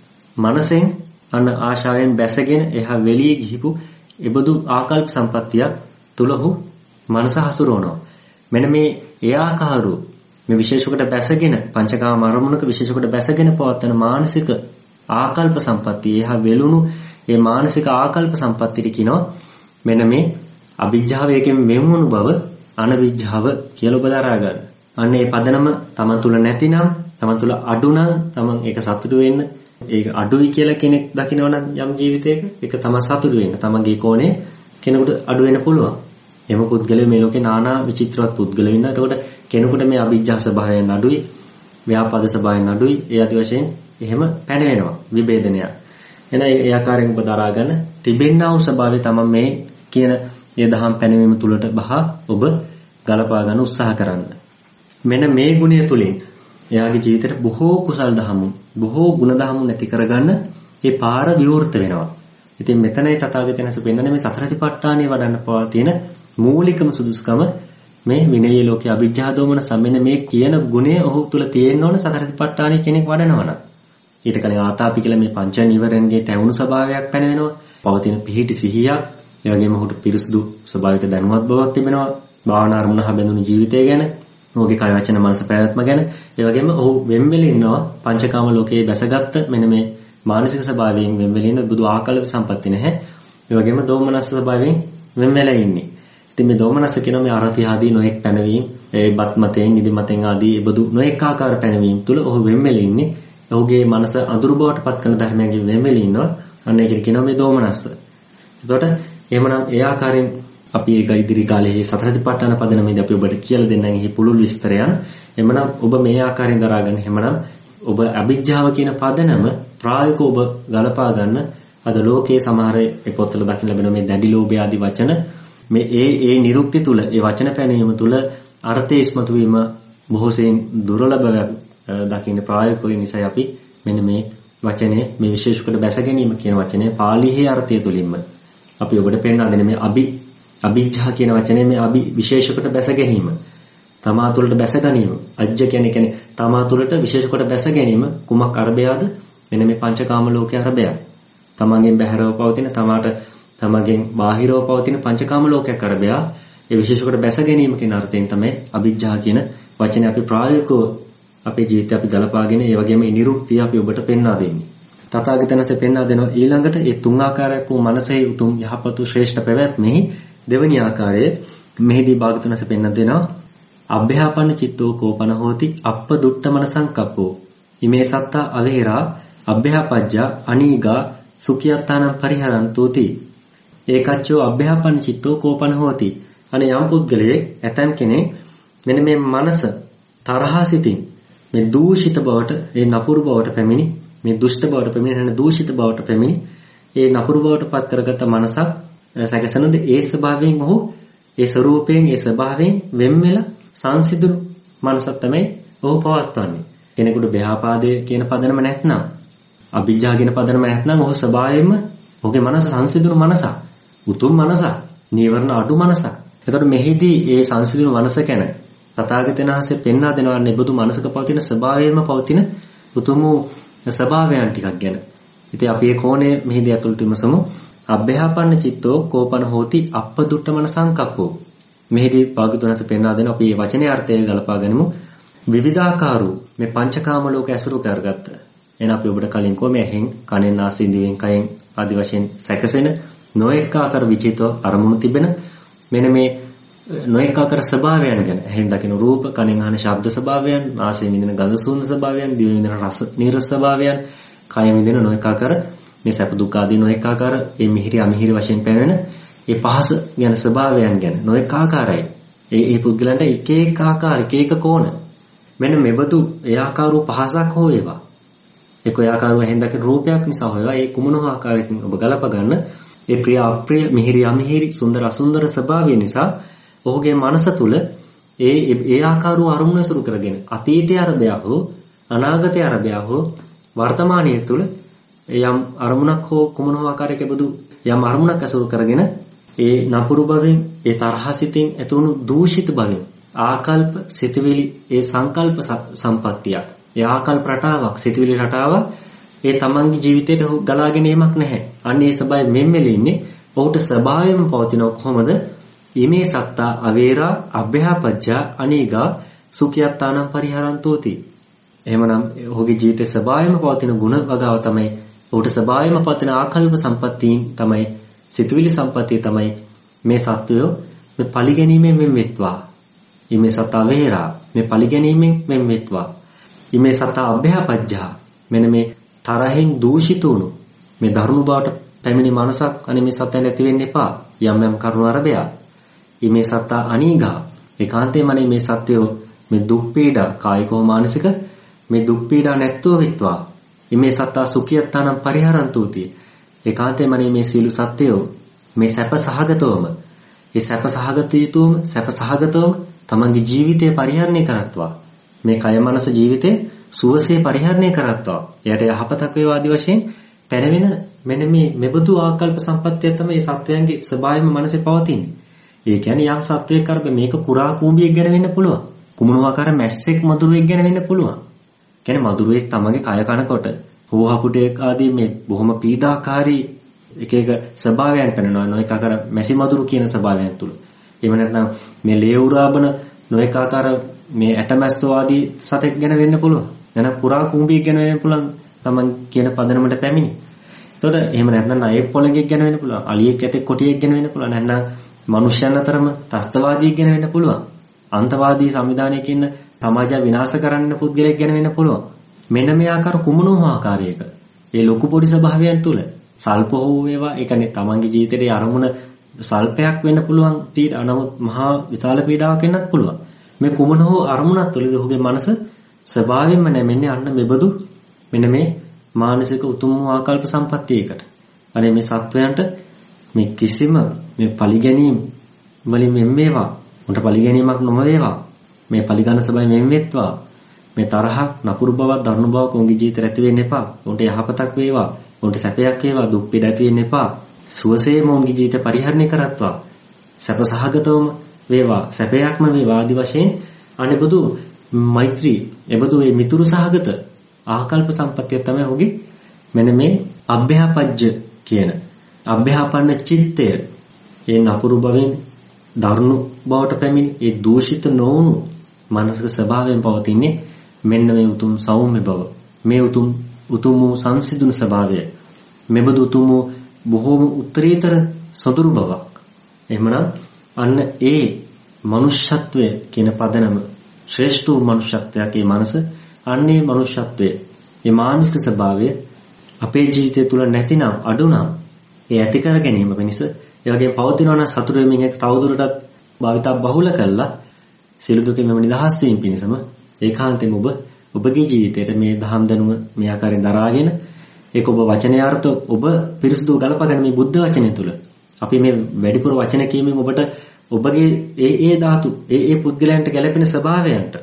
මනසෙන් අන්න ආශාවෙන් බැසගෙන එහා වෙලී ගිහිපු එබඳු ආකල්ප සම්පත්තිය තුල ඔහු මනස හසුරවනවා. මෙන්න මේ ඒ ආකාරෝ මේ විශේෂකට බැසගෙන පංචකාම අරමුණක විශේෂකට බැසගෙන පවත්වන මානසික ආකල්ප සම්පත්තිය එහා වෙලුණු ඒ මානසික ආකල්ප සම්පත්තිය කියනවා මෙන්න මේ අවිජ්ජාව එකෙන් මෙමුණු බව අනවිජ්ජාව කියලා ඔබ දරා ගන්න. අන්න ඒ පදනම තමන් තුල නැතිනම් තමන් තුල අඩු නම් තමන් ඒක සතුටු වෙන්න ඒක අඩුයි කියලා කෙනෙක් දකිනවා නම් යම් ජීවිතයක ඒක තමයි සතුටු වෙන්න. තමන්ගේ කෝණේ කෙනෙකුට අඩු වෙන්න පුළුවන්. එම පුද්ගලයා මේ ලෝකේ নানা විචිත්‍රවත් පුද්ගලයෝ ඉන්නවා. එතකොට කෙනෙකුට මේ අවිජ්ජා ස්වභාවයෙන් අඩුයි, ව්‍යාපාද ස්වභාවයෙන් අඩුයි. ඒ ආදි වශයෙන් එහෙම පැනවෙනවා විභේදනයක්. එහෙනම් ඒ ආකාරයෙන් ඔබ දරා ගන්න තිබෙන්නා වූ ස්වභාවය තමයි මේ කියන ඒ දහම් පැනවීම තුලට බහ ඔබ ගලපා ගන්න උත්සාහ කරන්න. මෙන්න මේ ගුණය තුලින් එයාගේ ජීවිතේට බොහෝ කුසල් දහමුන්, බොහෝ ගුණ දහමුන් නැති කරගන්න ඒ පාර විවෘත වෙනවා. ඉතින් මෙතනයි තථාගතයන් වහන්සේ පෙන්වන්නේ මේ සතර සතිපට්ඨානය වඩන්න පවා තියෙන මූලිකම සුදුසුකම මේ විනය ලෝකයේ අවිජ්ජා දෝමන සම්මෙන්න මේ කියන ගුණය ඔහු තුල තියෙන්න ඕන සතර සතිපට්ඨානය කෙනෙක් වඩනවනම්. ඊට කලින් ආතාපි කියලා මේ පංච නිවරණගේ තැවුණු ස්වභාවයක් පැනවෙනවා. පවතින පිහිටි සිහිය, ඒ වගේම ඔහුට පිරිසුදු ස්වභාවික දැනුවත් බවක් තිබෙනවා. භාවනා අරමුණ හා බැඳුණු ජීවිතය ගැන, ඔහුගේ කය වචන මනස පැවැත්ම ගැන, ඒ වගේම ඔහු වෙන්වෙල ඉන්නවා පංචකාම ලෝකයේ බැසගත්ත මෙන්න මේ මානසික ස්වභාවයෙන් වෙන්වෙල ඉන්න බුදු ආකල්ප සම්පatti නැහැ. ඒ වගේම දෝමනස් ස්වභාවයෙන් වෙන්වෙල ඉන්නේ. ඉතින් මේ දෝමනස් කියන මේ අරති ආදී නොඑක් පැනවීම, ඒ බත් මතෙන්, ඉදි මතෙන් ආදී බුදු නොඑක් ආකාර පැනවීම තුල ඔහු වෙන්වෙල ඉන්නේ. ඔහුගේ මනස අඳුරු බවට පත් කරන ධර්මයන්ගෙන් වෙන්වෙල ඉන්නවා. අන්න ඒක කියනවා මේ දෝමනස්ස. එතකොට එහෙමනම් ඒ ආකාරයෙන් අපි ඒක ඉදිරි කාලයේ සතර සතිපට්ඨාන පදනමේදී අපි ඔබට කියලා දෙන්නම් එහි පුළුල් විස්තරයන්. එහෙමනම් ඔබ මේ ආකාරයෙන් දරාගන්න. එහෙමනම් ඔබ අවිජ්ජාව කියන පදනම ප්‍රායෝගිකව ඔබ ගලපා ගන්න. අද ලෝකයේ සමහර ඒ පොත්වල දකින්න ලැබෙන මේ දැඩි ලෝභය ආදී වචන මේ ඒ ඒ නිරුක්ති තුල ඒ වචන පැනීම තුල අර්ථය ඉස්මතු වීම බොහෝ සෙයින් දුර්ලභ දකින්න ප්‍රායෝගික නිසා අපි මෙන්න මේ වචනේ මේ විශේෂකට බැස ගැනීම කියන වචනේ පාලියේ අර්ථය තුලින්ම අපි ඔබට පෙන්වා දෙන මේ අභි අභිජ්ජා කියන වචනේ මේ අභි විශේෂකට බැස ගැනීම තමා තුළට බැස ගැනීම අජ්ජ කියන්නේ කියන්නේ තමා තුළට විශේෂකට බැස ගැනීම කුමක් අරබයාද මෙන්න මේ පංචකාම ලෝකයේ අරබය තමන්ගෙන් බැහැරව පවතින තමාට තමන්ගෙන් බාහිරව පවතින පංචකාම ලෝකයක් අරබය ඒ විශේෂකට බැස ගැනීම කියන අර්ථයෙන් තමයි අභිජ්ජා කියන වචනේ අපි ප්‍රායෝගිකව අපේ ජීවිතය අපි ගලපාගෙන ඒ වගේම නිරුක්තිය අපි ඔබට පෙන්වා දෙන්නේ. තථාගතයන්සේ පෙන්වා දෙනවා ඊළඟට ඒ තුන් ආකාරයක් වූ මනසේ උතුම් යහපතු ශ්‍රේෂ්ඨ පැවැත්මෙහි දෙවැනි ආකාරයේ මෙහිදී භාගතුන්සේ පෙන්වා දෙනවා අභ්‍යාපන්න චිත්තෝ කෝපන හෝති අප්ප දුට්ඨ මනසංකප්පෝ ඉමේ සත්තා අවේරා අභ්‍යාපජ්ජා අනීගා සුඛියත්තානම් පරිහරන්තෝති ඒකච්චෝ අභ්‍යාපන්න චිත්තෝ කෝපන හෝති අනේ යම් පුද්ගලයෙක් ඇතන් කෙනෙක් මෙන්න මේ මනස තරහා සිතින් මේ දූෂිත බවට ඒ නපුරු බවට පැමිණි මේ දුෂ්ට බවට පැමිණි නැන දූෂිත බවට පැමිණි ඒ නපුරු බවට පත් කරගත්ත මනසක් සැකසනද ඒ ස්වභාවයෙන් ඔහු ඒ ස්වરૂපයෙන් ඒ ස්වභාවයෙන් වෙන් වෙලා සංසිඳුණු මනසක් තමයි ඔහු පවත්වන්නේ. කෙනෙකුට ව්‍යාපාදයේ කියන පදනම නැත්නම් අභිජ්ජා කියන පදනම නැත්නම් ඔහු ස්වභාවයෙන්ම ඔහුගේ මනස සංසිඳුණු මනසක්. උතුම් මනසක්. නීවරණ අඩු මනසක්. එතකොට මෙහිදී ඒ සංසිඳුණු මනස ගැන තථාගතයන් වහන්සේ පෙන්වා දෙනවා නිබුදු මනසක පවතින ස්වභාවයෙන්ම පවතින උතුම් ස්වභාවයන් ටිකක් ගැන. ඉතින් අපි මේ කෝණය මෙහිදී අතුලට විමසමු. අභ්‍යාපන්න චිත්තෝ කෝපන හෝති අප්පදුට්ඨමන සංකප්පෝ. මෙහිදී භාග්‍යවතුන් වහන්සේ පෙන්වා දෙන අපි මේ වචනේ අර්ථය ගලපා ගනිමු. විවිධාකාරෝ මේ පංචකාම ලෝක ඇසුරු කරගත්ත. එහෙනම් අපි ඔබට කලින් කො මේ ඇහෙන් කනෙන් නාසයෙන් දිවෙන් කයෙන් ආදි වශයෙන් සැකසෙන නොඑක ආකාර විචිතව අරමුණු තිබෙන මෙන්න මේ නොඑක ආකාර ස්වභාවයන් ගැන ඇහෙන් දකින රූප, කනෙන් අහන ශබ්ද ස්වභාවයන්, නාසයෙන් විඳින ගඳ සුවඳ ස්වභාවයන්, දිවෙන් විඳින රස නීරස ස්වභාවයන්, කයෙන් විඳින නොඑක ආකාර මේ සැප දුක් ආදී නොඑක ආකාර මේ මිහිරි අමිහිරි වශයෙන් පෙනෙන ඒ පහස ගැන ස්වභාවයන් ගැන නොඑක ආකාරයි. ඒ ඒ පුද්ගලයන්ට එක එක ආකාර එක එක කෝණ. මෙන්න මෙබඳු ඒ ආකාර වූ පහසක් හෝ ඒවා. ඒක ඒ ආකාර වූ ඇහෙන් දකින රූපයක් නිසා හොයවා ඒ කුමන ආකාරයකින් ඔබ ගලප ගන්න ඒ ප්‍රිය අප්‍රිය මිහිරි අමිහිරි සුන්දර අසුන්දර ස්වභාවය නිසා ඔහුගේ මනස තුල ඒ ඒ ආකාර වූ අරමුණ ඇසුරු කරගෙන අතීතයේ අරබය හෝ අනාගතයේ අරබය හෝ වර්තමානයේ තුල යම් අරමුණක් හෝ කුමන ආකාරයක බඳු යම් අරමුණක් ඇසුරු කරගෙන ඒ නපුරු භවෙන් ඒ තරහසිතින් ඇතිවුණු දූෂිත භවෙන් ආකල්ප සිතවිලි ඒ සංකල්ප සම්පත්තිය ඒ ආකල්ප රටාවක් සිතවිලි රටාවක් ඒ තමන්ගේ ජීවිතයට ගලාගෙන එීමක් නැහැ. අන්න ඒ සබයි මෙම්මෙලි ඉන්නේ. ඔහුට ස්වභාවයෙන්ම පවතින කොහොමද? ීමේ සත්තා අවේරා අභ්‍යාපජ්ජා අනීගා සුඛයත්තානම් පරිහරන්තෝති. එහෙමනම් ඔහුගේ ජීවිතයේ ස්වභාවයෙන්ම පවතින ගුණ වගාව තමයි ඔහුට ස්වභාවයෙන්ම පවතින ආකල්ප සම්පත්තීන් තමයි සිතවිලි සම්පත්තිය තමයි මේ සත්වය මේ පරිගැනීමෙන් මෙම් වෙත්වා. ීමේ සත්තා අවේරා මේ පරිගැනීමෙන් මෙම් වෙත්වා. ීමේ සත්තා අභ්‍යාපජ්ජා මෙන්න මේ තරහෙන් දූෂිත වුණු මේ ධර්ම බවට පැමිණි මනසක් අනේ මේ සත්‍යය නැති වෙන්න එපා. යම් යම් කරුණ අරබය. ීමේ සත්තා අනීගා ඒකාන්තයෙන්ම මේ සත්‍යය මේ දුක් පීඩා කායිකව මානසික මේ දුක් පීඩා නැත්තෝ වෙත්වා. ීමේ සත්තා සුඛියත්තානම් පරිහරන්තෝති. ඒකාන්තයෙන්ම මේ සීල සත්‍යය මේ සැප සහගතවම ඒ සැප සහගත යුතුවම සැප සහගතවම තමන්ගේ ජීවිතය පරිහරණය කරත්වා. මේ කය මනස ජීවිතේ සුවසේ පරිහරණය කරත්වා. එයට යහපතක් වේවා ආදි වශයෙන් පැනවෙන මෙන්න මේ මෙබඳු ආකල්ප සම්පත්තිය තමයි මේ සත්වයන්ගේ ස්වභාවයෙන්ම මනසේ පවතින්නේ. ඒ කියන්නේ යම් සත්වයක් කරබ මේක කුරා කූඹියෙක් ගැන වෙන්න පුළුවන්. කුමන ආකාර මැස්සෙක් මදුරුවෙක් ගැන වෙන්න පුළුවන්. කියන්නේ මදුරුවෙක් තමගේ කය කනකොට හෝහපුටේක් ආදී මේ බොහොම පීඩාකාරී එක එක ස්වභාවයන් පෙන්වනවා. නොඑක ආකාර මැසි මදුරු කියන ස්වභාවයන් තුල. එහෙම නැත්නම් මේ ලේ උරාබන නොඑක ආකාර මේ ඇටමැස්සෝ ආදී සතෙක් ගැන වෙන්න පුළුවන්. නැත්නම් කුරා කූඹියෙක් ගැන වෙන්න පුළුවන්. Taman කියන පදනමට පැමිණි. එතකොට එහෙම නැත්නම් ණයෙක් පොළඟෙක් ගැන වෙන්න පුළුවන්. අලියෙක් ඇතෙක් කොටියෙක් ගැන වෙන්න පුළුවන්. නැත්නම් මනුෂ්‍යයන් අතරම ත්‍ස්තවාදියෙක් ගැන වෙන්න පුළුවන්. අන්තවාදී සංවිධානයක ඉන්න සමාජය විනාශ කරන්න පුද්ගලයෙක් ගැන වෙන්න පුළුවන්. මෙන්න මේ ආකාර කුමනෝ ආකාරයක ඒ ලොකු පොඩි ස්වභාවයන් තුල සල්ප හෝ වේවා ඒ කියන්නේ තමන්ගේ ජීවිතයේ අරමුණ සල්පයක් වෙන්න පුළුවන්. ඊට නමුත් මහා විශාල පීඩාවක් වෙන්නත් පුළුවන්. මේ කුමන හෝ අරමුණක් තුළදී ඔහුගේ මනස ස්වභාවයෙන්ම නැමෙන්නේ අන්න මෙබඳු මෙන්න මේ මානසික උතුම් ආකල්ප සම්පත්තියකට. අනේ මේ සත්වයන්ට මේ කිසිම මේ පරිගැනීම් වලින් මෙම්මේවා උන්ට පරිගැනීමක් නොම වේවා. මේ පරිගණ සබයි මෙම් වෙත්වා. මේ තරහක් නපුරු බවක් දරුණු බවක් උන්ගේ ජීවිතේ ඇති වෙන්න එපා. උන්ට යහපතක් වේවා. උන්ට සැපයක් වේවා. දුක් පීඩ ඇති වෙන්න එපා. සුවසේම උන්ගේ ජීවිත පරිහරණය කරත්වා. සැප සහගතවම වේවා. සැපයක්ම වේවා ආදි වශයෙන් අනිබුදු මෛත්‍රී එබඳු මේ මිතුරු සහගත ආකල්ප සම්පත්තිය තමයි ඔහුගේ මෙන්න මේ අභ්‍යාපජ්ජ කියන අභ්‍යාපන්න චිත්තය. ඒ නපුරු බවෙන් දරුණු බවට පැමිණි ඒ දූෂිත නොවුණු මානසික ස්වභාවයෙන් පවතින්නේ මෙන්න මේ උතුම් සෞම්‍ය බව. මේ උතුම් උතුම් සංසිඳුණු ස්වභාවය. මෙබඳු උතුම් බොහෝම උත්තරීතර සොදුරු බවක්. එහෙමනම් අන්න ඒ මනුෂ්‍යත්වය කියන පදනම ශ්‍රේෂ්ඨ වූ මනුෂ්‍යත්වයක් ඒ මනස අන්නේ මනුෂ්‍යත්වයේ මේ මානසික ස්වභාවය අපේ ජීවිතය තුල නැතිනම් අඩුනම් ඒ ඇති කර ගැනීම වෙනස ඒ වගේ පවතිනවා නම් සතුට වෙමින් ඒක තවදුරටත් භාවිතා බහුල කළා සියලු දුකෙන් මෙම නිදහස් වීම පිණිසම ඒකාන්තයෙන් ඔබ ඔබගේ ජීවිතයට මේ දහම් දැනුම මේ ආකාරයෙන් දරාගෙන ඒක ඔබ වචනයාර්ථ ඔබ පිරිසුදු ගලපගෙන මේ බුද්ධ වචනය තුල අපි මේ වැඩිපුර වචන කියමින් ඔබට ඔබගේ ඒ ඒ ධාතු ඒ ඒ පුද්ගලයන්ට ගැලපෙන ස්වභාවයන්ට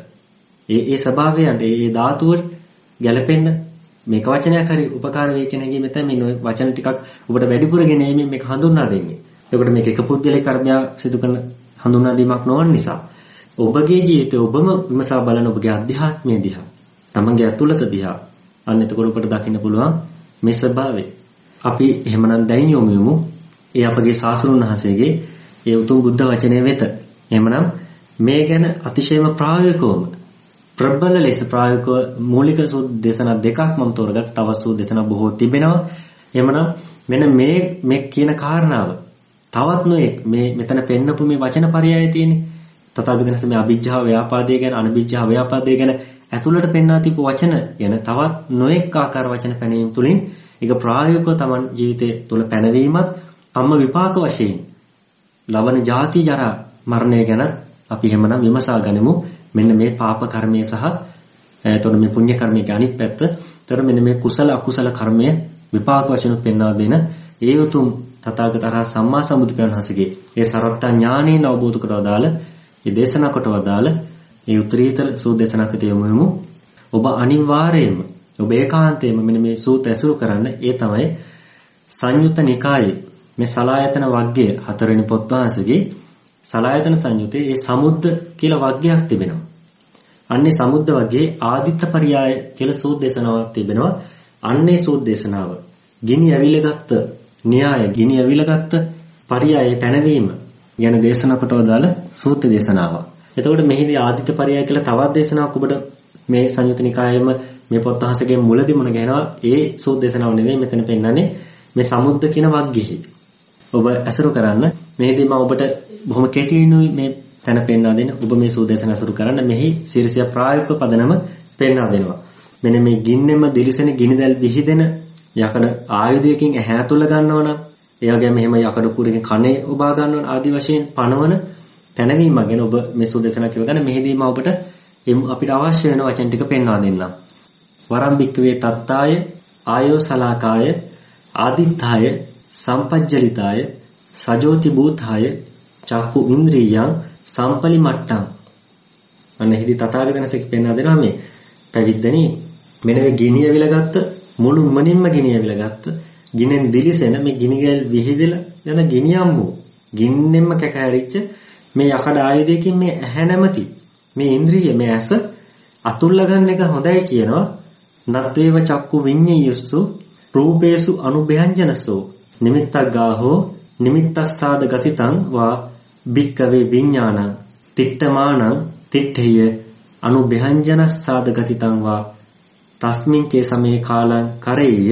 ඒ ඒ ස්වභාවයන්ට ඒ ඒ ධාතුවට ගැලපෙන්න මේක වචනයක් හරි උපකාර වේ කියන හැඟීම තමයි මේ වචන ටිකක් ඔබට වැඩිපුර ගෙනීමෙන් මේක හඳුන්වා දෙන්නේ. එතකොට මේක එක පුද්ගලයෙක් කර්මයක් සිදු කරන හඳුන්වා දීමක් නොවන නිසා ඔබගේ ජීවිතේ ඔබම විමසා බලන ඔබගේ අධ්‍යාත්මය දිහා, තමන්ගේ ඇතුළත දිහා. අන්න එතකොට ඔබට දකින්න පුළුවන් මේ ස්වභාවය. අපි එහෙමනම් දැන් යොමු වෙමු ඒ අපගේ ශාස්ත්‍රඥ වහන්සේගේ ඒ උතුම් බුද්ධ වචනය වෙත. එහෙමනම් මේ ගැන අතිශයම ප්‍රායෝගිකවම ප්‍රබල ලෙස ප්‍රායෝගික මූලික සූත්‍ර දේශනා දෙකක් මම තෝරගත්තා. තවත් සූත්‍ර දේශනා බොහෝ තිබෙනවා. එහෙමනම් මෙන්න මේ මේ කියන කාරණාව තවත් නොඑක් මේ මෙතන පෙන්නපු මේ වචන පරයය තියෙන්නේ. තථාගතයන්ස මේ අභිජ්ජා ව්‍යාපාදේ ගැන අනභිජ්ජා ව්‍යාපාදේ ගැන ඇතුළට පෙන්වා තිබු වචන ගැන තවත් නොඑක් ආකාර වචන පැනවීම තුලින් ඒක ප්‍රායෝගිකව Taman ජීවිතයේ තුල පැනවීමත් අම්ම විපාක වශයෙන් ලබන ජාති ජරා මරණය ගැන අපි එහෙමනම් විමසා ගනිමු. මෙන්න මේ පාප කර්මය සහ එතකොට මේ පුණ්‍ය කර්මයේ අනිත් පැත්ත. එතකොට මෙන්න මේ කුසල අකුසල කර්මය විපාක වශයෙන් පෙන්වා දෙන ඒ උතුම් තථාගතයන් සම්මා සම්බුදු වහන්සේගේ ඒ සරත්තා ඥානයෙන් අවබෝධ කරවදාල ඒ දේශනා කොට වදාල ඒ උත්තරීතර සූදේශනාකට යොමු. ඔබ අනිවාර්යයෙන්ම ඔබ ඒකාන්තයෙන්ම මෙන්න මේ සූත ඇසුරු කරන්න. ඒ තමයි සංයුත්ත නිකායේ මේ සලායතන වග්ගය හතරවෙනි පොත් වහන්සේගේ සලායතන සංයුතේ ඒ සමුද්ද කියලා වග්ගයක් තිබෙනවා. අන්නේ සමුද්ද වග්ගයේ ආදිත්ත පරියාය කියලා සූත් දේශනාවක් තිබෙනවා. අන්නේ සූත් දේශනාව ගිනි ඇවිලගත්ත න්‍යාය ගිනි ඇවිලගත්ත පරියායේ පැනවීම ගැන දේශනා කොට වදාළ සූත්‍ර දේශනාවක්. එතකොට මෙහිදී ආදිත්ත පරියාය කියලා තවත් දේශනාවක් ඔබට මේ සංයුත නිකායේම මේ පොත් අහසගේ මුලදී මුණ ගැහෙනවා. ඒ සූත් දේශනාව නෙවෙයි මෙතන පෙන්නන්නේ මේ සමුද්ද කියන වග්ගෙහි. ඔබ අසුරු කරන්න. මෙහිදී මම ඔබට බොහොම කෙටිිනුයි මේ තැන පෙන්වා දෙන්න. ඔබ මේ සූත් දේශන අසුරු කරන්න. මෙහි සිරසිය ප්‍රායෝගික පදනම පෙන්වා දෙනවා. මෙන්න මේ ගින්නෙම දිලිසෙන ගිනිදැල් විහිදෙන යකඩ ආයුධයකින් ඇහැ තුල ගන්නවා නම්, ඒ වගේම මෙහෙම යකඩ කුරකින් කනේ ඔබා ගන්නවා ආදි වශයෙන් පනවන පැනවීම ගැන ඔබ මේ සූත් දේශන කියව ගන්න. මෙහිදී මම ඔබට අපිට අවශ්‍ය වෙන වචන ටික පෙන්වා දෙන්නම්. වරම් බික්කවේ තත්තාය ආයෝ සලාකාය ආදිත්තාය සම්පජ්ජලිතාය සජෝති භූතාය චක්කු ඉන්ද්‍රියං සම්පලි මට්ටම්. අන්න හිදී තථාගතයන්සෙක් පෙන්වා දෙනවා මේ පැවිද්දනි මෙන්න මේ ගිනි ඇවිලගත්ත මුළු මනින්ම ගිනි ඇවිලගත්ත ගිනෙන් දිලිසෙන මේ ගිනිගල් විහිදෙලා යන ගිනියම් වූ ගින්නෙන්ම කැකහැරිච්ච මේ යකඩ ආයුධයකින් මේ ඇහැ නැමැති මේ ඉන්ද්‍රිය මේ ඇස අතුල්ලා ගන්න එක හොඳයි කියනවා. නත්වේව චක්කු විඤ්ඤයස්සු රූපේසු අනුභයංජනසෝ නිමිත්තක් ගාහෝ නිමිත්තස්සාද ගතිතං වා භික්කවේ විඥානං තිට්ඨමානං තිට්ඨය අනුභයංජනස්සාද ගතිතං වා තස්මින් චේ සමේ කාලං කරේය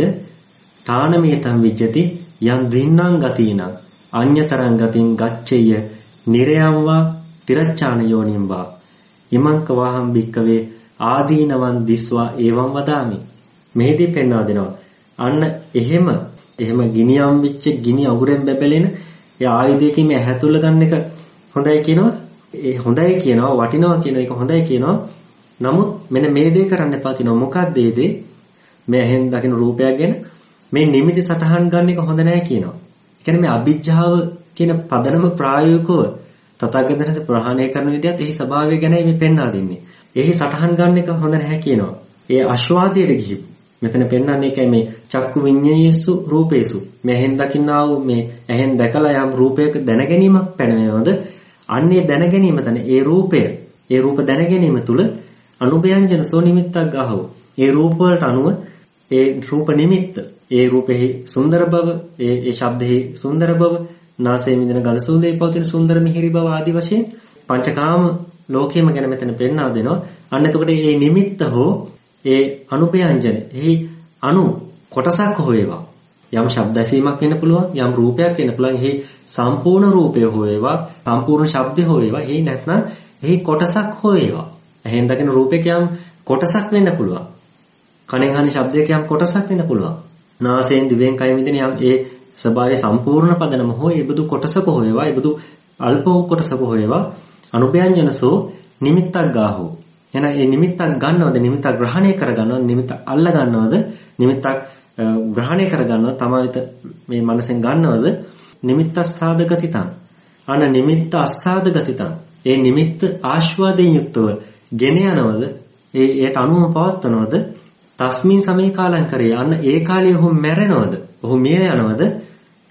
තානමේතං විජ්ජති යම් දින්නම් ගතිනං අඤ්‍යතරං ගතින් ගච්ඡේය නිරයං වා තිරච්ඡාන යෝනිම් වා ඉමංක වාහම් භික්කවේ ආදීනවන් දිස්වා ඒවම් වදාමි. මෙහිදී පෙන්වා දෙනවා. අන්න එහෙම එහෙම ගිනියම් වෙච්ච ගිනි අඟුරෙන් බැබලෙන ඒ ආයුධයකින් මේ ඇහැ තුල ගන්න එක හොඳයි කියනවා. ඒ හොඳයි කියනවා වටිනවා කියන එක හොඳයි කියනවා. නමුත් මෙන්න මේ දේ කරන්න එපා කියනවා. මොකක්ද ඒ දේ? මේ ඇහෙන් දකින රූපයක් ගැන මේ නිමිති සටහන් ගන්න එක හොඳ නැහැ කියනවා. ඒ කියන්නේ මේ අභිජ්ජාව කියන පදනම ප්‍රායෝගිකව තථාගතයන්ස ප්‍රහාණය කරන විදිහත් එහි ස්වභාවය ගැනයි මේ පෙන්වා දෙන්නේ. එහි සටහන් ගන්න එක හොඳ නැහැ කියනවා. ඒ ආස්වාදයට ගිහින් මෙතන පෙන්වන්නේ ඒකයි මේ චක්කු විඤ්ඤයේසු රූපේසු. මේ ඇහෙන් දකින්නා වූ මේ ඇහෙන් දැකලා යම් රූපයක දැනගැනීමක් පැනවෙනවද? අන්නේ දැනගැනීම තන ඒ රූපය, ඒ රූප දැනගැනීම තුල අනුභයංජන සෝ නිමිත්තක් ගහව. ඒ රූප වලට අනුව ඒ රූප නිමිත්ත, ඒ රූපෙහි සුන්දර බව, ඒ ඒ ශබ්දෙහි සුන්දර බව, නාසයේ මිදෙන ගඳ සුවඳේ පවතින සුන්දර මිහිරි බව ආදී වශයෙන් පංචකාම ලෝකයේම ගැන මෙතන පෙන්වා දෙනවා. අන්න එතකොට මේ නිමිත්ත හෝ ඒ අනුභයංජන එහි අනු කොටසක් හොයේවා. යම් ශබ්ද ඇසීමක් වෙන්න පුළුවන්, යම් රූපයක් වෙන්න පුළුවන්. එහි සම්පූර්ණ රූපය හොයේවා, සම්පූර්ණ ශබ්දය හොයේවා. එහි නැත්නම් එහි කොටසක් හොයේවා. එහෙන් දකින රූපයක යම් කොටසක් වෙන්න පුළුවන්. කනෙන් අහන ශබ්දයක යම් කොටසක් වෙන්න පුළුවන්. නාසයෙන් දිවෙන් කය මිදෙන යම් ඒ ස්වභාවයේ සම්පූර්ණ පදනම හෝ ඒ බඳු කොටසක හොයේවා. ඒ බඳු අල්ප වූ කොටසක හොයේවා. අනුභයංජනසෝ නිමිත්තක් ගාහෝ. එහෙනම් මේ නිමිත්තක් ගන්නවද? නිමිත්තක් ග්‍රහණය කර ගන්නවද? නිමිත්තක් අල්ල ගන්නවද? නිමිත්තක් ග්‍රහණය කර ගන්නවද? තමයිත මේ මනසෙන් ගන්නවද? නිමිත්ත අස්සාදගතිතං. අන නිමිත්ත අස්සාදගතිතං. ඒ නිමිත්ත ආස්වාදයෙන් යුක්තව ගෙන යනවද? ඒ ඒට අනුව පවත්වනවද? තස්මින් සමේ කාලං කරේ. අන්න ඒ කාලයේ ඔහු මැරෙනවද? ඔහු මිය යනවද?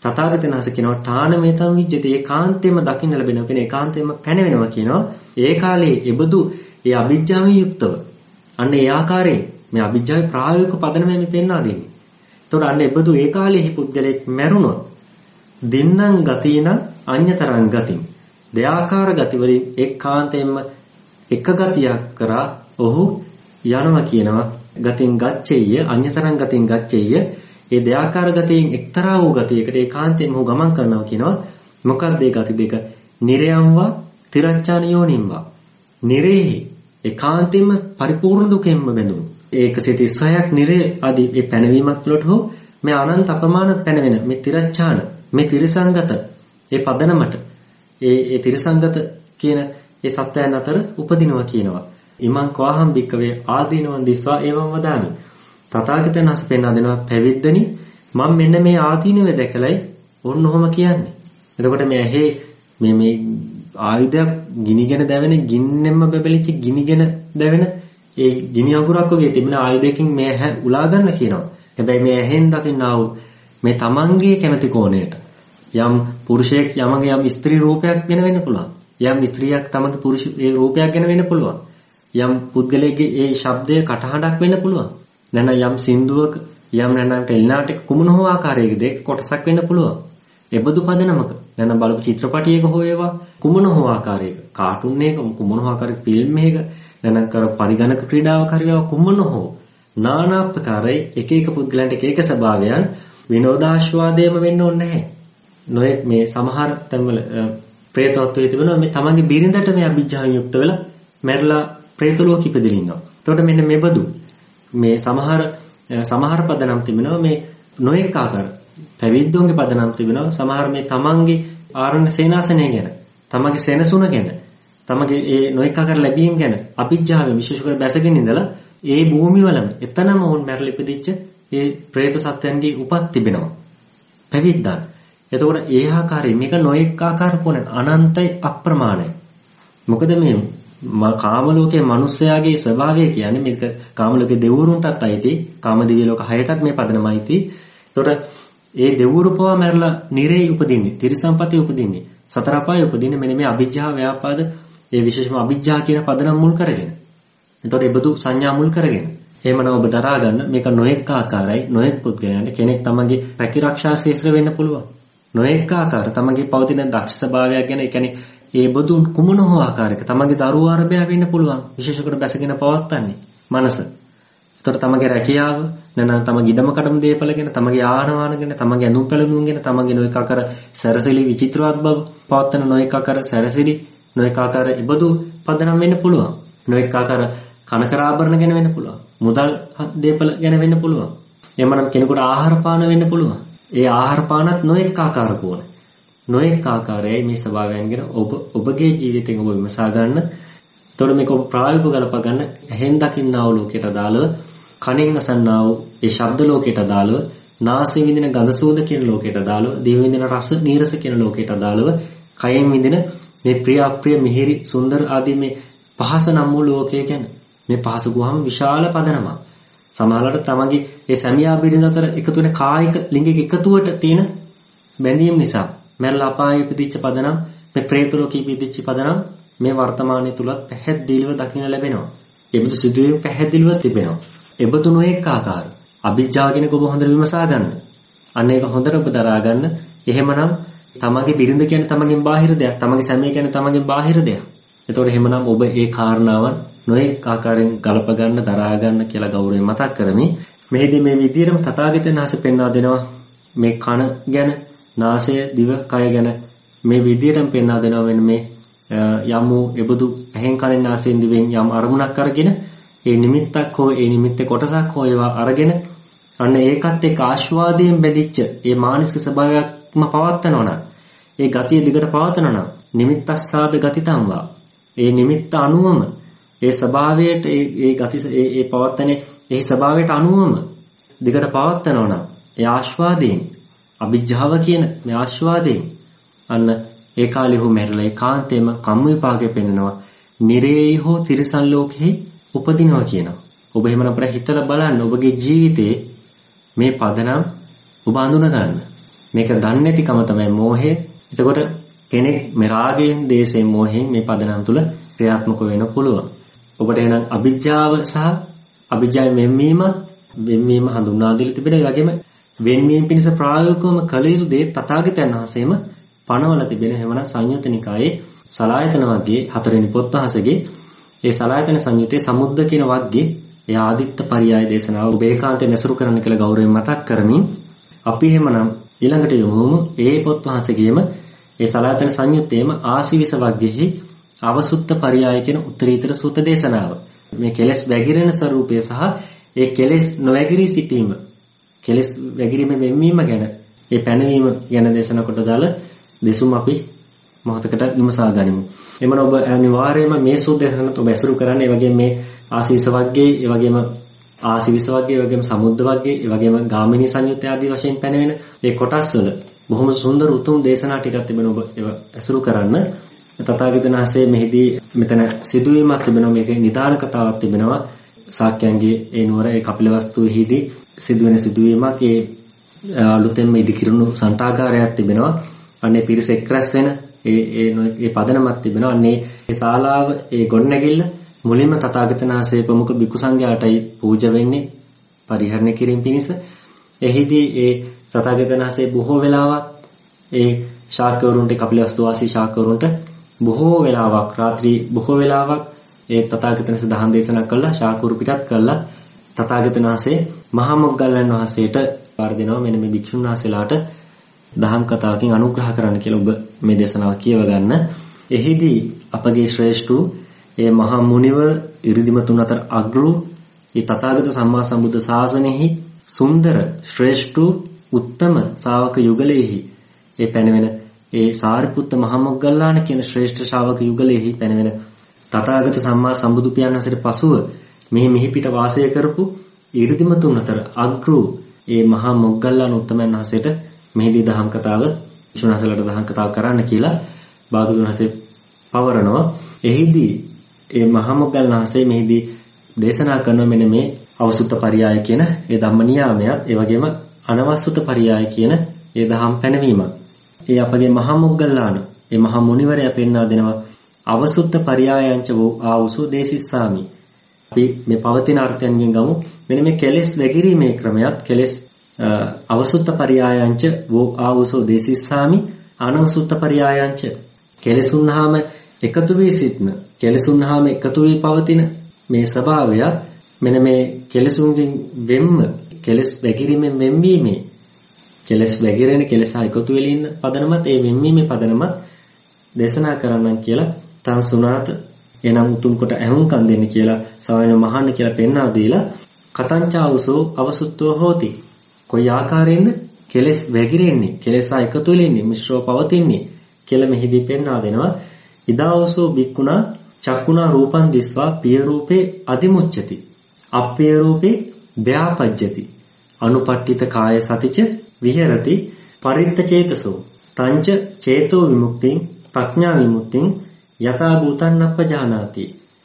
තථාගතයන් වහන්සේ කියනවා ඨානමේතම් විජ්ජති ඒකාන්තයෙන්ම දකින්න ලැබෙනවා කියන ඒකාන්තයෙන්ම පැනවෙනවා කියනවා. ඒ කාලේ එබඳු ඒ අවිජ්ජාවෙන් යුක්තව අන්න ඒ ආකාරයෙන් මේ අවිජ්ජාවේ ප්‍රායෝගික පදනම මේ පෙන්වා දෙන්නේ. එතකොට අන්න එබඳු ඒ කාලේ පුද්ගලෙක් මැරුණොත් දින්නම් ගතින අඤ්‍යතරං ගතින් දෙආකාර ගති වලින් ඒකාන්තයෙන්ම එක ගතියක් කරා ඔහු යනවා කියනවා. ගතින් ගච්ඡෙය්‍ය අඤ්‍යතරං ගතින් ගච්ඡෙය්‍ය ඒ දෙආකාර ගතියෙන් එක්තරා වූ ගතියකට ඒකාන්තයෙන්ම ඔහු ගමන් කරනවා කියනවා. මොකක්ද ඒ ගති දෙක? නිරයම්වා තිරච්ඡාන යෝනිම්වා. නිරේහි ඒකාන්තයෙන්ම පරිපූර්ණ දුකෙන්ම බැඳුණු එකසිය තිස්හයක් නිරය ආදී ඒ පැනවීමක් තුළට හෝ මේ අනන්ත අපමාන පැනවෙන මේ තිරච්ඡාන මේ තිරසංගත ඒ පදනමට ඒ ඒ තිරසංගත කියන ඒ සත්‍යයන් අතර උපදිනවා කියනවා. ඉමං කවාහම් බික්කවේ ආදීනවන් දිස්වා එවම් වදාමි. තථාගතයන් වහන්සේ පෙන්වා දෙනවා පැවිද්දනි මම මෙන්න මේ ආදීනව දැකලයි ඔන්න ඔහොම කියන්නේ. එතකොට මේ ඇහි මේ මේ ආයුධයක් ගිනිගෙන දැවෙන ගින්නෙන්ම බබලිච්ච ගිනිගෙන දැවෙන ඒ ගිනි අඟුරක් වගේ තිබෙන ආයුධයකින් මේ ඇහැ උලා ගන්න කියනවා. හැබැයි මේ ඇහෙන් දකින්නා වූ මේ තමන්ගේ කැමැති කෝණයට යම් පුරුෂයෙක් යමගේ යම් ස්ත්‍රී රූපයක් ගැන වෙන්න පුළුවන්. යම් ස්ත්‍රියක් තමගේ පුරුෂ ඒ රූපයක් ගැන වෙන්න පුළුවන්. යම් පුද්ගලයෙක්ගේ ඒ ශබ්දය කටහඬක් වෙන්න පුළුවන්. නැත්නම් යම් සින්දුවක යම් නැත්නම් ටෙලිනාටක කුමන හෝ ආකාරයක දෙක කොටසක් වෙන්න පුළුවන්. එබඳු පදනමක නැත්නම් බලපු චිත්‍රපටයක හෝ ඒවා කුමන හෝ ආකාරයක කාටුන් එකක කුමන හෝ ආකාරයක ෆිල්ම් එකක නැත්නම් කර පරිගණක ක්‍රීඩාවක් හරියව කුමන හෝ নানা ආකාරයේ එක එක පුද්ගලයන්ට එක එක ස්වභාවයන් විනෝදාස්වාදයම වෙන්න ඕනේ නැහැ. නොයෙක් මේ සමහර තැන්වල ප්‍රේතත්වයේ තිබෙනවා මේ තමන්ගේ බිරිඳට මේ අභිජ්ජාවෙන් යුක්ත වෙලා මැරලා ප්‍රේත ලෝකෙ ඉපදෙලා ඉන්නවා. එතකොට මෙන්න මේ බදු මේ සමහර සමහර පදනම් තිබෙනවා මේ නොයෙක් ආකාර පැවිද්දෝන්ගේ පදනම් තිබෙනවා සමහර මේ තමන්ගේ ආරණ්‍ය සේනාසනය ගැන තමන්ගේ සෙනසුන ගැන තමන්ගේ ඒ නොයෙක් ආකාර ලැබීම් ගැන අභිජ්ජාවෙන් විශේෂ කර බැසගෙන ඉඳලා ඒ භූමිවලම එතනම වුන් මැරලා ඉපදිච්ච ඒ ප්‍රේත සත්‍යයන්ගේ උපත් තිබෙනවා පැවිද්දන්. එතකොට ඒ ආකාරයෙන් මේක නොඑක ආකාර කොන අනන්තයි අප්‍රමාණයි. මොකද මේ කාම ලෝකයේ මිනිස්යාගේ ස්වභාවය කියන්නේ මේක කාම ලෝකයේ දෙවිවරුන්ටත් අයිති, කාම දිව්‍ය ලෝක හයටත් මේ පදනම අයිති. එතකොට ඒ දෙවිවරු පවා මැරලා නිරේ උපදින්නේ, ත්‍රිසම්පතේ උපදින්නේ, සතර අපායේ උපදින්නේ මෙන්න මේ අවිජ්ජා ව්‍යාපාද ඒ විශේෂම අවිජ්ජා කියන පදනම මුල් කරගෙන. එතකොට ඒ බඳු සංඥා මුල් කරගෙන එහෙමනම් ඔබ දරා ගන්න මේක නොඑක ආකාරයි. නොඑක පුද්ගලයන්ට කෙනෙක් තමන්ගේ රැකිරක්ෂා ශේත්‍ර වෙන්න පුළුවන්. නොඑක ආකාර තමන්ගේ පවතින දක්ෂ ස්වභාවයක් ගැන ඒ කියන්නේ ඒ බඳු කුමන හෝ ආකාරයක තමන්ගේ දරුවෝ ආරම්භය වෙන්න පුළුවන්. විශේෂ කොට බැසගෙන පවත්න්නේ මනස. එතකොට තමන්ගේ රැකියාව නැත්නම් තමන්ගේ ඉඩම කඩම දේපල ගැන, තමන්ගේ ආහන වාහන ගැන, තමන්ගේ අනුන් පැළඳුම් ගැන, තමන්ගේ නොඑක ආකාර සැරසිලි විචිත්‍රවත් බව පවත්න නොඑක ආකාර සැරසිලි නොඑක ආකාර ඉබදු පදනම් වෙන්න පුළුවන්. නොඑක ආකාර කනකර ආභරණ ගැන වෙන්න පුළුවන්. මුදල් දේපල ගැන වෙන්න පුළුවන්. එමනම් කෙනෙකුට ආහාර පාන වෙන්න පුළුවන්. ඒ ආහාර පානත් නොඑක ආකාර කෝණ. නොඑක ආකාරයේ මේ ස්වභාවයන් ගැන ඔබ ඔබගේ ජීවිතයෙන් ඔබ විමසා ගන්න. එතකොට මේක ඔබ ප්‍රායෝගිකව ගලප ගන්න. ඇහෙන් දකින්නා වූ ලෝකයට අදාළව, කනෙන් අසන්නා වූ ඒ ශබ්ද ලෝකයට අදාළව, නාසයෙන් විඳින ගඳ සුවඳ කියන ලෝකයට අදාළව, දිවෙන් විඳින රස නීරස කියන ලෝකයට අදාළව, කයෙන් විඳින මේ ප්‍රිය අප්‍රිය මිහිරි සුන්දර ආදී මේ පහස නම් වූ ලෝකය ගැන. මේ පහස ගුවහම විශාල පදනමක්. සමහරවිට තමන්ගේ ඒ සැමියා බිරිඳ අතර එකතු වෙන කායික ලිංගික එකතුවට තියෙන බැඳීම් නිසා මරලා අපායේ ඉපදිච්ච පදනම්, මේ ප්‍රේත ලෝකෙ ඉපදිච්ච පදනම් මේ වර්තමානයේ තුල පැහැදිලිව දකින්න ලැබෙනවා. ඒ බුදු සිදුවීම් පැහැදිලිව තිබෙනවා. ඒ බුදු නොඑක ආකාර අභිජ්ජාව කෙනෙක් ඔබ හොඳට විමසා ගන්න. අන්න ඒක හොඳට ඔබ දරා ගන්න. එහෙමනම් තමන්ගේ බිරිඳ කියන්නේ තමන්ගෙන් බාහිර දෙයක්, තමන්ගේ සැමියා කියන්නේ තමන්ගෙන් බාහිර දෙයක්. එතකොට එහෙමනම් ඔබ ඒ කාරණාවන් නොඑක ආකාරයෙන් ගලප ගන්න, දරා ගන්න කියලා ගෞරවයෙන් මතක් කරමි. මෙහිදී මේ විදිහටම තථාගතයන් වහන්සේ පෙන්වා දෙනවා මේ කන ගැන, නාසය, දිව, කය ගැන මේ විදිහටම පෙන්වා දෙනවා. වෙන මේ යම් වූ එබඳු ඇහෙන් කනෙන් නාසයෙන් දිවෙන් යම් අරමුණක් අරගෙන ඒ නිමිත්තක් හෝ ඒ නිමිත්තේ කොටසක් හෝ ඒවා අරගෙන අන්න ඒකත් එක්ක ආස්වාදයෙන් බැඳිච්ච ඒ මානසික ස්වභාවයක්ම පවත්නවා නම්, ඒ ගතිය දිගට පවත්නවා නම් නිමිත්තස්සාද ගතිතම්වා, ඒ නිමිත්ත අනුවම ඒ ස්වභාවයට ඒ ඒ ගති ඒ ඒ පවත්තනේ ඒ ස්වභාවයට අනුවම දිගට පවත්නවා නම් ඒ ආස්වාදයෙන් අභිජ්ජාව කියන මේ ආස්වාදයෙන් අන්න ඒ කාලේ හෝ මැරලා ඒකාන්තයෙන්ම කම්ම විපාකෙ පෙන්නනවා. නිරේයි හෝ තිරිසන් ලෝකෙහි උපදිනවා කියනවා. ඔබ එහෙමනම් අපිට හිතලා බලන්න ඔබගේ ජීවිතේ මේ පදනම් ඔබ අඳුන ගන්න. මේක දන්නේ නැතිකම තමයි මෝහය. එතකොට කෙනෙක් මේ රාගයෙන්, දේශයෙන්, මෝහයෙන් මේ පදනම් තුල ක්‍රියාත්මක වෙන්න පුළුවන්. ඔබට එහෙනම් අවිජ්ජාව සහ අවිජ්ජාවේ වෙන්වීමත් වෙන්වීම හඳුන්වා දීලා තිබෙනවා. ඒ වගේම වෙන්වීම පිණිස ප්‍රායෝගිකවම කළ යුතු දේ තථාගතයන් වහන්සේම පනවලා තිබෙන. එහෙමනම් සංයුත නිකායේ සලායතන වර්ගයේ හතරවෙනි පොත් වහන්සේගේ ඒ සලායතන සංයුතේ සමුද්ද කියන වර්ගයේ ඒ ආදිත්ත පරියාය දේශනාව ඔබ ඒකාන්තයෙන් ඇසුරු කරන්න කියලා ගෞරවයෙන් මතක් කරමින් අපි එහෙමනම් ඊළඟට යමුමු ඒ පොත් වහන්සේගේම ඒ සලායතන සංයුත්තේම ආශිවිස වර්ගයේ අවසුත්ත පරියාය කියන උත්තරීතර සූත්‍ර දේශනාව. මේ කෙලෙස් වැగిරෙන ස්වરૂපය සහ ඒ කෙලෙස් නොවැගිරී සිටීම, කෙලෙස් වැగిරීමේ වෙන්වීම ගැන, ඒ පැනවීම ගැන දේශනා කොට දාලා දෙසුම් අපි මොහොතකට විමසා ගනිමු. එමන ඔබ අනිවාර්යයෙන්ම මේ සූත්‍ර දේශනාවත් ඔබ ඇසුරු කරන්න. ඒ වගේම මේ ආශීස වර්ගයේ, ඒ වගේම ආශිවිස වර්ගයේ, ඒ වගේම සමුද්ද වර්ගයේ, ඒ වගේම ගාමිනී සංයුත්ත ආදී වශයෙන් පැනවෙන ඒ කොටස් වල බොහොම සුන්දර උතුම් දේශනා ටිකක් තිබෙන ඔබ ඒව ඇසුරු කරන්න. තථාගතයන් වහන්සේ මෙහිදී මෙතන සිදුවීමක් තිබෙනවා. මේකේ නිදාන කතාවක් තිබෙනවා. ශාක්‍යයන්ගේ ඒ නුවර ඒ කපිලවස්තුවේදී සිදුවෙන සිදුවීමක්. ඒ අලුතෙන්ම ඉදිකිරුණු සන්තාගාරයක් තිබෙනවා. අන්නේ පිරිස එක්රැස් වෙන ඒ ඒ ඒ පදනමක් තිබෙනවා. අන්නේ ඒ ශාලාව ඒ ගොඩනැගිල්ල මුලින්ම තථාගතයන් වහන්සේ ප්‍රමුඛ බිකු සංඝයාටයි පූජා වෙන්නේ පරිහරණය කිරීම පිණිස. එහිදී ඒ තථාගතයන් වහන්සේ බොහෝ වෙලාවක් ඒ ශාක්‍යවරුන්ට, කපිලවස්තු වාසී ශාක්‍යවරුන්ට බොහෝ වෙලාවක් රාත්‍රී බොහෝ වෙලාවක් ඒ තථාගතයන් වහන්සේ දහම් දේශනා කළා. ශාක්‍යවරු පිටත් කළා. තථාගතයන් වහන්සේ මහා මොග්ගල්ලාන වහන්සේට පාර දෙනවා මෙන්න මේ භික්ෂුන් වහන්සේලාට දහම් කතාවකින් අනුග්‍රහ කරන්න කියලා ඔබ මේ දේශනාව කියව ගන්න. එහිදී අපගේ ශ්‍රේෂ්ඨ ඒ මහා මුනිවර ඉරිදිමතුන් අතර අග්‍රු ඒ තථාගත සම්මා සම්බුද්ධ ශාසනයෙහි සුන්දර ශ්‍රේෂ්ඨ උත්තම ශාවක යුගලෙහි ඒ පැනවෙන ඒ සාරිපුත්ත මහා මොග්ගල්ලාන කියන ශ්‍රේෂ්ඨ ශාවක යුගලෙහි පැනවෙන තථාගත සම්මා සම්බුදු පියාණන් වහන්සේට පසුව මෙහි මෙහි පිට වාසය කරපු ඉරිදිමතුන් අතර අග්‍රු ඒ මහා මොග්ගල්ලාන උත්තමයන් වහන්සේට මෙහිදී දහම් කතාව විශ්වනාසලට දහම් කතාව කරන්න කියලා භාගතුන් වහන්සේ පවරනවා. එහිදී ඒ මහා මොග්ගල්ලාන වහන්සේ මෙහිදී දේශනා කරන මෙන්න මේ අවසුත්ත පරියාය කියන ඒ ධම්ම නියාමයත්, ඒ වගේම අනවසුත්ත පරියාය කියන ඒ දහම් පැනවීමත්. ඒ අපගේ මහා මොග්ගල්ලාන ඒ මහා මුනිවරයා පෙන්වා දෙනවා අවසුත්ත පරියායංච වූ ආවුසෝ දේසිස්සාමි. අපි මේ පවතින අර්ථයන්ගෙන් ගමු. මෙන්න මේ කෙලෙස් වැගිරීමේ ක්‍රමයක්, කෙලෙස් අවසුත්ත පරියායංච වූ ආවුසෝ දේසිස්සාමි අනවසුත්ත පරියායංච. කෙලෙසුන්හාම එකතු වී සිටන, කෙලෙසුන්හාම එකතු වී පවතින මේ ස්වභාවයත් මෙන්න මේ කෙලෙසුන්ගෙන් වෙම්ම, කෙලෙස් වැගිරීමෙන් වෙන්වීමේ, කෙලෙස් වැගිරෙන කෙලෙස එකතු වෙලා ඉන්න පදනමත්, ඒ වෙන්වීමේ පදනමත් දේශනා කරන්නම් කියලා තන් සුණාත එනම් උතුම් කොට ඇහුම්කන් දෙන්න කියලා සවයන මහන්න කියලා පෙන්වා දීලා කතංචාවසෝ අවසුත්තෝ හෝති. කොයි ආකාරයෙන්ද කෙලෙස් වැගිරෙන්නේ, කෙලෙස් එකතු වෙලා ඉන්නේ, මිශ්‍රව පවතින්නේ කියලා මෙහිදී පෙන්වා දෙනවා. ඉදාවසෝ බික්කුණා චක්කුණා රූපං දිස්වා පිය රූපේ අදිමුච්ඡති අප්පිය රූපේ ව්‍යාපජ්ජති අනුපට්ඨිත කාය සතිච විහෙරති පරිත්ත චේතසෝ තංච චේතෝ විමුක්තිං ප්‍රඥා විමුක්තිං යතා භූතං නප්පජානාති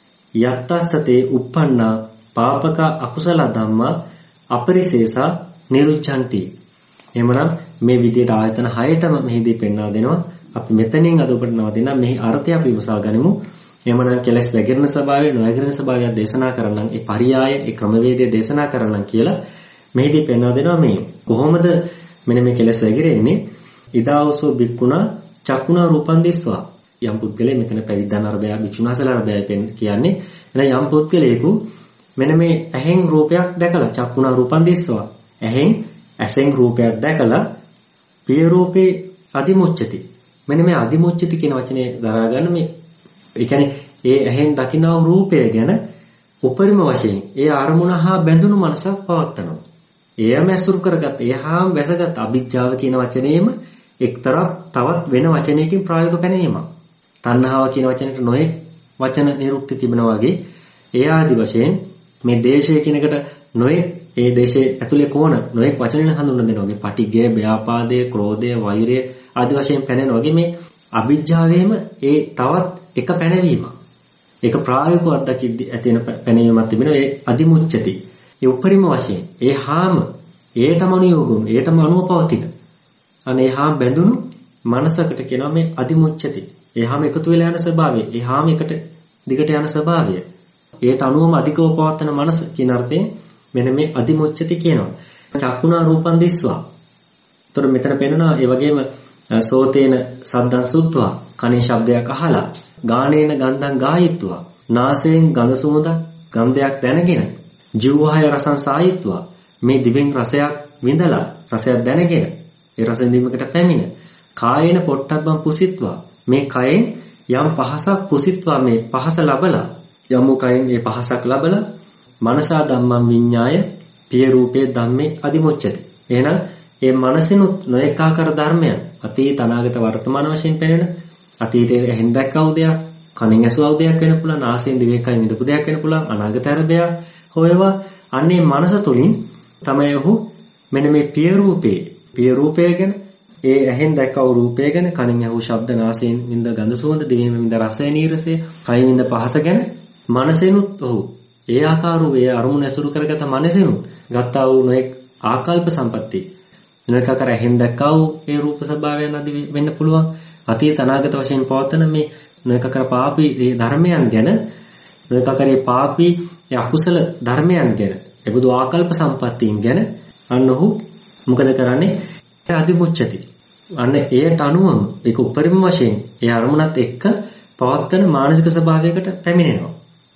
යත්තස්සතේ uppannā පාපක අකුසල ධම්මා අපරිසේසා නිරුච්ඡanti. එහෙමනම් මේ විදිහට ආයතන හයටම මෙහිදී පෙන්වා දෙනවා. අපි මෙතනින් අද ඔබට නවතිනවා. මෙහි අර්ථය අපි විමසා ගනිමු. එහෙමනම් කෙලස් වැగిරෙන ස්වභාවය, නොවැగిරෙන ස්වභාවය දේශනා කරන්නම්, ඒ පරියාය, ඒ ක්‍රමවේදය දේශනා කරන්නම් කියලා මෙහිදී පෙන්වා දෙනවා. මේ කොහොමද මෙන්න මේ කෙලස් වැగిරෙන්නේ? ඉදාවසෝ බික්කුණා චක්කුණා රූපං දිස්වා. යම් පුද්ගලයෙක් මෙතන පැවිද්දන් අරබය, භික්ෂුණාසල අරබය කියන්නේ එහෙනම් යම් පුද්ගලයෙකු මෙන්න මේ ඇහෙන් රූපයක් දැකලා චක්කුණා රූපං දිස්වා. ඇහෙන් ඇසෙන් රූපයක් දැකලා පිය රූපේ අදිමුච්ඡති. මෙන්න මේ අදිමුච්ඡති කියන වචනේ දරා ගන්න මේ ඒ කියන්නේ ඒ ඇහෙන් දකිනා රූපය ගැන උපරිම වශයෙන් ඒ අරමුණ හා බැඳුණු මනසක් පවත්නවා. එයම ඇසුරු කරගත්, එහාම වැසගත් අභිජ්ජාව කියන වචනේම එක්තරා තවත් වෙන වචනයකින් ප්‍රායෝගික පැනවීමක්. තණ්හාව කියන වචනෙට නොයෙක් වචන නිරුක්ති තිබෙනවා වගේ ඒ ආදි වශයෙන් මේ දේශය කියන එකට නොයෙක් ඒ දේශයේ ඇතුලේ කොන නොයෙක් වචනෙන් හඳුන්වන දෙනවා වගේ පටිඝය, ව්‍යාපාදය, ක්‍රෝධය, වෛරය ආදි වශයෙන් පැනෙනවා වගේ මේ අභිජ්ජාවේම ඒ තවත් එක පැනවීමක්. ඒක ප්‍රායෝගිකව අත්දැකීම් ඇති වෙන පැනවීමක් තිබෙනවා. ඒ අදිමුච්ඡති. ඒ උපරිම වශයෙන් ඒ හාම ඒටම අනුയോഗුන්, ඒටම අනුව පවතින අනේ හාම බැඳුණු මනසකට කියනවා මේ අදිමුච්ඡති. ඒ හාම එකතු වෙලා යන ස්වභාවය. ඒ හාම එකට දිගට යන ස්වභාවය. ඒට අනුවම අධිකව පවත්වන මනස කියන අර්ථයෙන් මෙන්න මේ අදිමුච්ඡති කියනවා. චක්කුණා රූපං දිස්වා. ඒතර මෙතන පෙන්නනවා ඒ වගේම සෝතේන සද්දං සුත්වා කනේ ශබ්දයක් අහලා ගානේන ගන්ධං ගායිත්වා නාසයෙන් ගඳ සුවඳ ගන්ධයක් දැනගෙන ජීවහය රසං සායිත්වා මේ දිවෙන් රසයක් විඳලා රසයක් දැනගෙන ඒ රස විඳීමකට පැමිණ කායේන පොට්ටබ්බං පුසිත්වා මේ කයෙන් යම් පහසක් පුසිත්වා මේ පහස ලබලා යම් කයෙන් මේ පහසක් ලබලා මනසා ධම්මං විඤ්ඤාය පිය රූපේ ධම්මේ අදිමුච්ඡති. එහෙනම් ඒ මනසිනුත් නොඑක ආකාර ධර්මයන් අතීත අනාගත වර්තමාන වශයෙන් පෙනෙන අතීතයේ ඇහෙන් දැක්කව දෙයක් කනින් ඇසුවව දෙයක් වෙන්න පුළුවන් නාසයෙන් දිවෙන් විඳපු දෙයක් වෙන්න පුළුවන් අනාගත අරබය හොයවා අන්නේ මනස තුලින් තමයි ඔහු මෙන්න මේ පිය රූපේ පිය රූපය ගැන ඒ ඇහෙන් දැක්කව රූපය ගැන කනින් ඇහූ ශබ්ද නාසයෙන් විඳ ගඳ සුවඳ දිවෙන් විඳ රසය නීරසය කයින් විඳ පහස ගැන මනසෙනුත් ඔහු ඒ ආකාරෝ ඒ අරමුණ ඇසුරු කරගත මනසෙනුත් ගත්තා වූ නොඑක් ආකල්ප සම්පatti නොඑකාකාර ඇහෙන් දැක්කව ඒ රූප ස්වභාවයන් අදි වෙන්න පුළුවන් අතීත අනාගත වශයෙන් පවතන මේ නොඑකාකාර පාපී ඒ ධර්මයන් ගැන නොඑකාකාර පාපී ඒ අකුසල ධර්මයන් ගැන එබඳු ආකල්ප සම්පත්තීන් ගැන අන්න ඔහු මොකද කරන්නේ අදිමුච්ඡති අන්න ඒට අනුවම ඒක උපරිම වශයෙන් ඒ අරමුණත් එක්ක පවත්තන මානසික ස්වභාවයකට පැමිණෙනවා.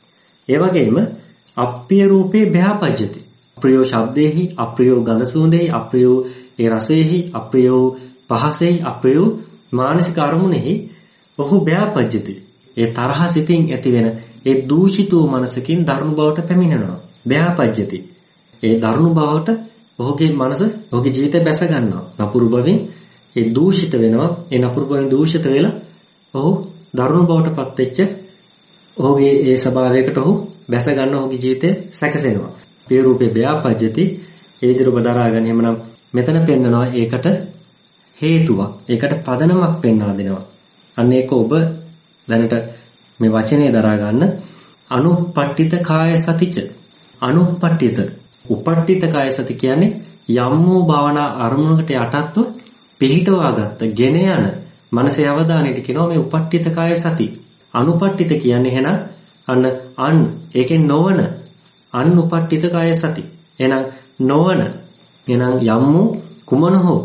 ඒ වගේම අප්‍රිය රූපේ භයාපජ්ජති. අප්‍රියෝ ශබ්දේහි, අප්‍රියෝ ගඳ සුවඳෙහි, අප්‍රියෝ ඒ රසෙහි, අප්‍රියෝ පහසෙහි, අප්‍රියෝ මානසික අරමුණෙහි ඔහු භයාපජ්ජති. ඒ තරහ සිතින් ඇතිවෙන ඒ දූෂිතෝ මනසකින් දරුණු බවට පැමිණෙනවා. භයාපජ්ජති. ඒ දරුණු බවට ඔහුගේ මනස, ඔහුගේ ජීවිතය බැස ගන්නවා. නපුරු බවින් ඒ දූෂිත වෙනවා. ඒ නපුරු බවින් දූෂිත වෙලා ඔහු දරුණු බවට පත් වෙච්ච ඔහුගේ ඒ ස්වභාවයකට ඔහු බැස ගන්න ඔහුගේ ජීවිතය සැකසෙනවා. පිය රූපේ භයාපජ්ජති. ඒ විදිහට ඔබ දරාගන්න. එහෙමනම් මෙතන පෙන්නනවා ඒකට හේතුවක්. ඒකට පදනමක් පෙන්වා දෙනවා. අන්න ඒක ඔබ දැනට මේ වචනේ දරා ගන්න. අනුපට්ඨිත කාය සතිච. අනුපට්ඨිත උපට්ඨිත කාය සති කියන්නේ යම් වූ භාවනා අරමුණකට යටත්ව පිහිටවාගත්ත ගෙන යන මනසේ අවධානයට කියනවා මේ උපට්ඨිත කාය සති. අනුපට්ඨිත කියන්නේ එහෙනම් අන්න අන් ඒකෙන් නොවන අනුපට්ඨිත කාය සති. එහෙනම් නොවන එහෙනම් යම් වූ කුමන හෝ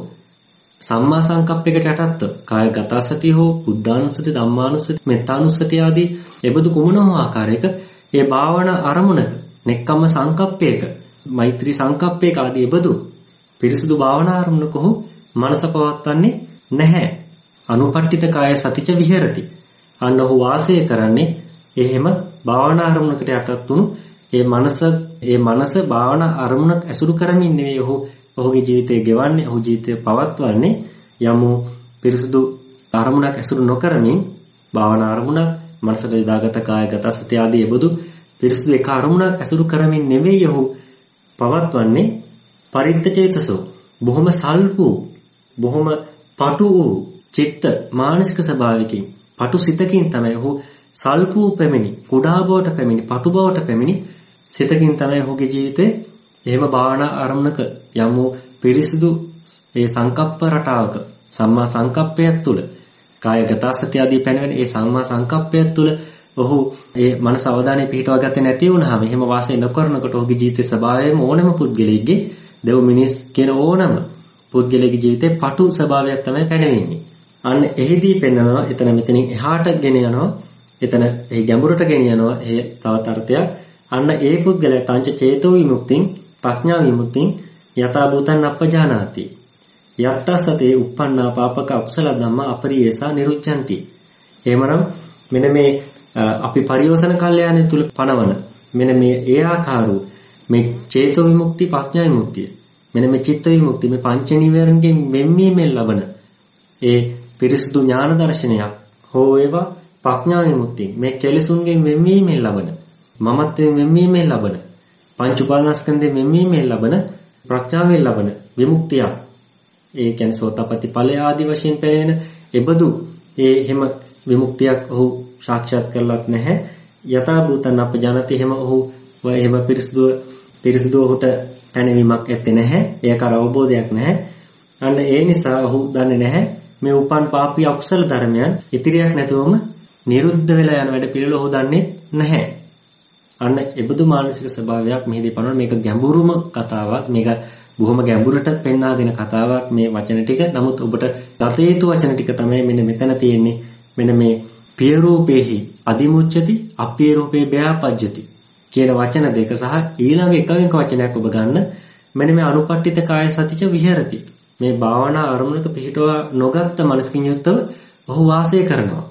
සම්මා සංකප්පයකට යටත්ව කායගත සති හෝ බුද්ධානුස්සති ධම්මානුස්සති මෙත්තානුස්සති ආදී එබඳු කුමන හෝ ආකාරයක ඒ භාවනා අරමුණක නෙක්කම්ම සංකප්පයක මෛත්‍රී සංකප්පයක ආදී එබඳු පිරිසුදු භාවනා අරමුණක ඔහු මනස පවත්වන්නේ නැහැ. අනුපට්ඨිත කාය සතිච විහෙරති. අන්න ඔහු වාසය කරන්නේ එහෙම භාවනා අරමුණකට යටත් වුණු ඒ මනස ඒ මනස භාවනා අරමුණක් ඇසුරු කරමින් නෙවෙයි ඔහු ඔහුගේ ජීවිතය ගෙවන්නේ. ඔහු ජීවිතය පවත්වන්නේ යමු පිරිසුදු අරමුණක් ඇසුරු නොකරමින් භාවනා අරමුණක් මනසට යොදාගත කායගත සති ආදී එබඳු පිරිසුදු එක අරමුණක් ඇසුරු කරමින් නෙවෙයි ඔහු පවත්වන්නේ. පරිත්ත චේතසෝ බොහොම සල්පු බොහොම පටු වූ චිත්ත මානසික ස්වභාවයකින් පටු සිතකින් තමයි ඔහු සල්පු පැමිණි කුඩා බවට පැමිණි පටු බවට පැමිණි සිතකින් තමයි ඔහුගේ ජීවිතේ එහෙම භාවනා අරමුණක යම් පිරිසිදු ඒ සංකප්ප රටාවක සම්මා සංකප්පයක් තුල කායගත සති ආදී පැනවෙන ඒ සම්මා සංකප්පයක් තුල ඔහු ඒ මනස අවධානය පිහිටවා ගත්තේ නැති වුණාම එහෙම වාසය නොකරනකොට ඔහුගේ ජීවිතේ ස්වභාවයම ඕනම පුද්ගලයෙක්ගේ දෙව් මිනිස් කියන ඕනම පුද්ගලයෙකුගේ ජීවිතේ පටු ස්වභාවයක් තමයි පැනවෙන්නේ. අන්න එහිදී පෙන්වනවා එතන මෙතනින් එහාට ගෙන යනවා එතන ඒ ගැඹුරට ගෙන යනවා ඒ තවත් අර්ථයක්. අන්න ඒ පුද්ගලයා තංච චේතෝ විමුක්තිං ප්‍රඥා විමුක්තිං යථා භූතං අපජානාති. යත්තසතේ uppannā පාපක අකුසල ධම්මා අපරියේසා නිරුච්ඡanti. එහෙමනම් මෙන්න මේ අපි පරිෝසන කල්යාණය තුල පනවන මෙන්න මේ ඒ ආකාරෝ මේ චේතෝ විමුක්ති ප්‍රඥා විමුක්තිය මෙන්න මේ චිත්ත විමුක්ති මේ පංච නිවර්ණයෙන් මෙම්මීමෙන් ලබන ඒ පිරිසුදු ඥාන දර්ශනයක් හෝ ඒවා ප්‍රඥා විමුක්තිය මේ කෙලෙසුන්ගෙන් මෙම්මීමෙන් ලබන මමත්වයෙන් මෙම්මීමෙන් ලබන පංච උපාදානස්කන්ධයෙන් මෙම්මීමෙන් ලබන ප්‍රඥාවෙන් ලබන විමුක්තිය. ඒ කියන්නේ සෝතපට්ටි ඵලය ආදී වශයෙන් පෙනෙන එබඳු ඒ හැම විමුක්තියක් ඔහු සාක්ෂාත් කරලත් නැහැ. යථා භූතං අපජානති එහෙම ඔහු එහෙම පිරිසුදු පිරිසුදු ඔහුට පැනවීමක් ඇත්තේ නැහැ. ඒක අර අවබෝධයක් නැහැ. අන්න ඒ නිසා ඔහු දන්නේ නැහැ මේ උපන් පාපී අකුසල ධර්මයන් ඉතිරියක් නැතුවම නිරුද්ධ වෙලා යන වැඩ පිළිවෙල ඔහු දන්නේ නැහැ. අන්න ඒබඳු මානසික ස්වභාවයක් මෙහිදී පනවන මේක ගැඹුරුම කතාවක්. මේක බොහොම ගැඹුරට පෙන්වා දෙන කතාවක් මේ වචන ටික. නමුත් ඔබට ගත යුතු වචන ටික තමයි මෙන්න මෙතන තියෙන්නේ. මෙන්න මේ පිය රූපේහි අදිමුච්ඡති අපිය රූපේ බයාපජ්ජති කියන වචන දෙක සහ ඊළඟ එක එක වචනයක් ඔබ ගන්න. මෙන්න මේ අනුපට්ඨිත කාය සතිච විහෙරති. මේ භාවනා අරමුණක පිහිටවා නොගත්ත මනසකින් යුක්තව ඔහු වාසය කරනවා.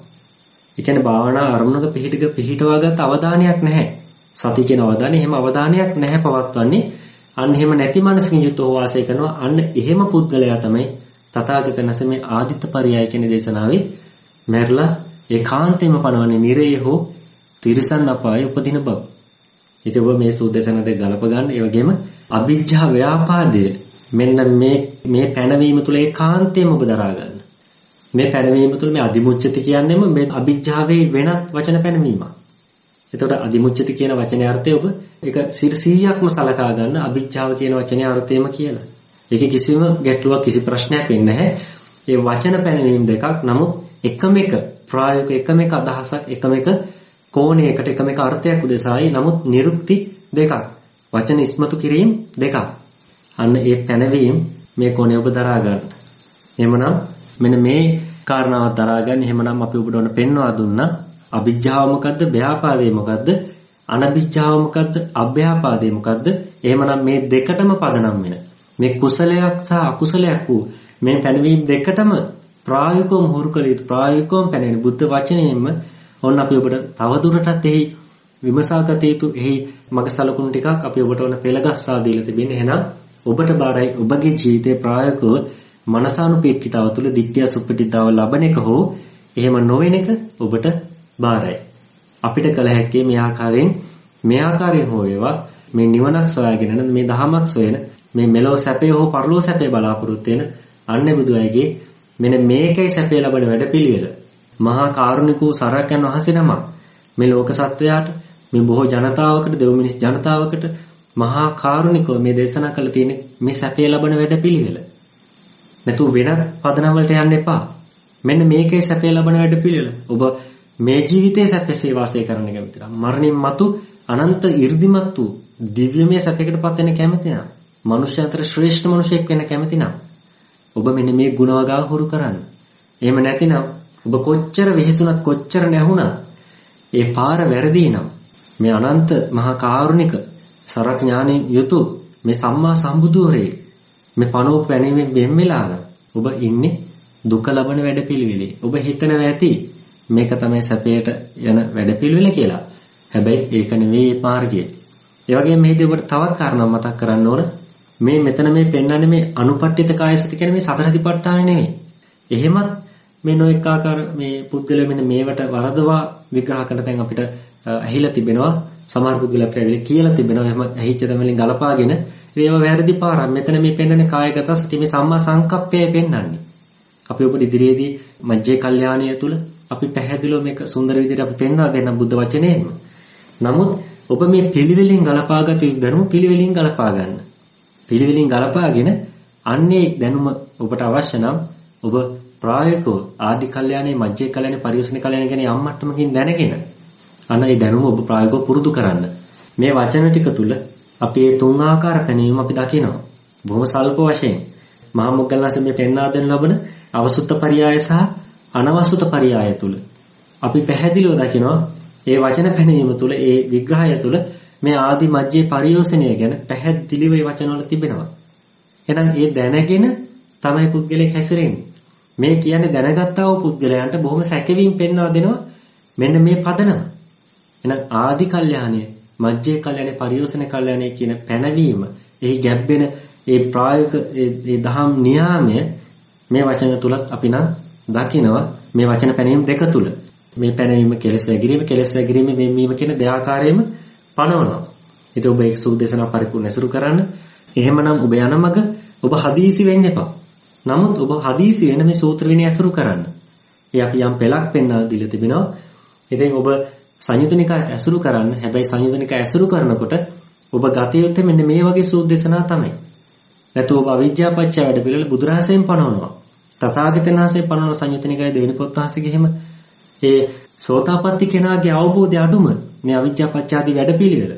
ඒ කියන්නේ භාවනා අරමුණක පිහිටක පිහිටවාගත් අවධානයක් නැහැ. සති කියන අවධානය එහෙම අවධානයක් නැහැ පවත්වන්නේ. අන්න එහෙම නැති මනසකින් යුක්තව වාසය කරනවා. අන්න එහෙම පුද්ගලයා තමයි තථාගතයන්ස මේ ආදිත්ත පරයය කියන දේශනාවේ මැරලා ඒකාන්තයෙන්ම පනවන්නේ නිරේ හෝ තිරිසන් අපායේ උපදින බව. ඉතින් ඔබ මේ සූදේශන දෙක ගලප ගන්න. ඒ වගේම අවිජ්ජා ව්‍යාපාදය මෙන්න මේ මේ පැනවීම තුල ඒකාන්තයෙන්ම ඔබ දරා ගන්න. මේ පැනවීම තුල මේ අදිමුච්ඡති කියන්නේම මේ අවිජ්ජාවේ වෙනත් වචන පැනවීමක්. එතකොට අදිමුච්ඡති කියන වචනේ අර්ථය ඔබ ඒක සියයක්ම සලකා ගන්න අවිජ්ජාව කියන වචනේ අර්ථයම කියලා. ඒකේ කිසිම ගැටලුවක් කිසි ප්‍රශ්නයක් වෙන්නේ නැහැ. ඒ වචන පැනවීම දෙකක්. නමුත් එකම එක ප්‍රායෝගික එකම එක අදහසක් එකම එක කෝණයකට එකම එක අර්ථයක් උදෙසායි. නමුත් නිරුක්ති දෙකක්. වචන ඉස්මතු කිරීම දෙකක්. අන්න ඒ පැනවීම මේ කෝණය ඔබ දරා ගන්න. එහෙමනම් මෙන්න මේ කාරණාව දරා ගන්න. එහෙමනම් අපි ඔබට ඕන පෙන්වා දුන්නා අවිජ්ජාව මොකද්ද? ව්‍යාපාදේ මොකද්ද? අනවිජ්ජාව මොකද්ද? අභ්‍යාපාදේ මොකද්ද? එහෙමනම් මේ දෙකටම පදනම් වෙන මේ කුසලයක් සහ අකුසලයක් වූ මේ පැනවීම දෙකටම ප්‍රායෝගිකව මුහුරු කළ යුතු ප්‍රායෝගිකවම පැනෙන බුද්ධ වචනයෙන්ම ඔන්න අපි ඔබට තවදුරටත් එහි විමසාගත යුතු එහි මග සලකුණු ටිකක් අපි ඔබට ඕන පෙළගස්වා දීලා තිබෙන්නේ. එහෙනම් ඔබට බාරයි ඔබගේ ජීවිතේ ප්‍රායෝගිකව මනසානුපේක්ෂිතාව තුළ දිට්ඨිය සුප්පටිතාව ලබන එක හෝ එහෙම නොවන එක ඔබට බාරයි. අපිට කළ හැක්කේ මේ ආකාරයෙන් මේ ආකාරයෙන් හෝ වේවා මේ නිවනක් සොයාගෙන නැත්නම් මේ දහමක් සොයන මේ මෙලොව සැපේ හෝ පරලොව සැපේ බලාපොරොත්තු වෙන අන්නේ බුදු අයගේ මෙන්න මේකයි සැපේ ලබන වැඩපිළිවෙල. මහා කාරුණික වූ සරකයන් වහන්සේ නමක් මේ ලෝක සත්වයාට මේ බොහෝ ජනතාවකට දෙව් මිනිස් ජනතාවකට මහා කාරුණිකව මේ දේශනා කළ තියෙන මේ සැපේ ලබන වැඩපිළිවෙල. නැතු වෙනත් පදනම් වලට යන්න එපා. මෙන්න මේකේ සැපේ ලබන වැඩපිළිවෙල. ඔබ මේ ජීවිතයේ සැපසේ වාසය කරන්න කැමති නම් මරණින් මතු අනන්ත 이르දිමත් වූ දිව්‍යමය සැපයකටපත් වෙන්න කැමති නම් මනුෂ්‍ය අතර ශ්‍රේෂ්ඨ මනුෂයෙක් වෙන්න කැමති නම් ඔබ මෙන්න මේ ගුණවගාව හුරු කරන්න. එහෙම නැතිනම් ඔබ කොච්චර වෙහෙසුණත් කොච්චර නැහුණත් ඒ පාර වැරදි නම් මේ අනන්ත මහා කාරුණික සරඥානෙන් යුතු මේ සම්මා සම්බුදුරේ මේ පණෝප පැනීමෙන් වෙන් වෙලා නම් ඔබ ඉන්නේ දුක ලබන වැඩපිළිවෙලේ. ඔබ හිතනවා ඇති මේක තමයි සැපයට යන වැඩපිළිවෙල කියලා. හැබැයි ඒක නෙවෙයි මාර්ගය. ඒ වගේම මේදී ඔබට තවත් කාරණා මතක් කරන්න ඕන. මේ මෙතන මේ පෙන්වන්නේ මේ අනුපට්ඨිත කාය සති කියන්නේ මේ සතර සතිපට්ඨාන නෙවෙයි. එහෙමත් මේ නොඑක ආකාර මේ පුද්ගලයා මෙන්න මේවට වරදවා විග්‍රහ කරන තැන් අපිට ඇහිලා තිබෙනවා. සමහර පුද්ගලයා ප්‍රවේල කියලා තිබෙනවා. එහෙම ඇහිච්ච තැන්වලින් ගලපාගෙන ඒව වැරදි පාරක්. මෙතන මේ පෙන්වන්නේ කායගත සති මේ සම්මා සංකප්පය පෙන්වන්නේ. අපි ඔබ ඉදිරියේදී මජ්ජේ කල්යාණිය තුල අපි පැහැදිලිව මේක සුන්දර විදිහට අපි පෙන්වා දෙන්න බුද්ධ වචනයෙන්ම. නමුත් ඔබ මේ පිළිවෙලින් ගලපාගත යුතු ධර්ම පිළිවෙලින් ගලපා ගන්න. පිළිවෙලින් ගලපාගෙන අන්නේ දැනුම ඔබට අවශ්‍ය නම් ඔබ ප්‍රායෝගිකව ආදි කල්යාණේ මජ්ජේ කල්යාණේ පරිවසන කල්යාණේ කියන යම් මට්ටමකින් දැනගෙන අන්න ඒ දැනුම ඔබ ප්‍රායෝගිකව පුරුදු කරන්න. මේ වචන ටික තුල අපි මේ තුන් ආකාර පැනීම අපි දකිනවා. බොහොම සල්ප වශයෙන් මහා මොග්ගල්ලාසෙන් මේ පෙන්වා දෙන්න ලබන අවසුත්ත පරියාය සහ අනවසුත පරියාය තුල අපි පැහැදිලිව දකිනවා ඒ වචන පැනීම තුල ඒ විග්‍රහය තුල මේ ආදි මජ්ජේ පරියෝසනය ගැන පැහැදිලිව මේ වචන වල තිබෙනවා. එහෙනම් ඒ දැනගෙන තමයි පුද්ගලයෙක් හැසිරෙන්නේ. මේ කියන්නේ දැනගත්තා වූ පුද්ගලයන්ට බොහොම සැකවීම පෙන්වා දෙනවා මෙන්න මේ පදනම. එහෙනම් ආදි කල්යාණය මජ්ජේ කල්යාණේ පරියෝසන කල්යාණේ කියන පැනවීම එහි ගැබ්බෙන ඒ ප්‍රායෝගික ඒ දහම් න්‍යාමය මේ වචන තුලත් අපි නම් දකිනවා. මේ වචන පැනීම දෙක තුල මේ පැනවීම කෙලෙස් වැගිරීම කෙලෙස් වැගිරීම මේ මීම කියන දෙආකාරයෙන්ම පනවනවා. ඉතින් ඔබ ඒක සූදේශනා පරිපූර්ණ ඇසුරු කරන්න. එහෙමනම් ඔබ යන මග ඔබ හදීසි වෙන්න එපා. නමුත් ඔබ හදීසි වෙන මේ සූත්‍ර විනය ඇසුරු කරන්න. ඒ අපි යම් පෙළක් පෙන්වා දීලා තිබෙනවා. ඉතින් ඔබ සංයුතනිකාය ඇසුරු කරන්න. හැබැයි සංයුතනිකාය ඇසුරු කරනකොට ඔබ ගත යුත්තේ මෙන්න මේ වගේ සූදේශනා තමයි. නැත්නම් ඔබ අවිජ්ජා පත්‍ය වැඩ පිළිවෙල බුදුරහසෙන් පනවනවා. තථාගතයන් වහන්සේ පනවන සංයුත නිකායේ දෙවෙනි පොත් වහන්සේගේ එහෙම ඒ සෝතාපට්ටි කෙනාගේ අවබෝධය අඩුම මේ අවිජ්ජා පත්‍ය ආදී වැඩ පිළිවෙල.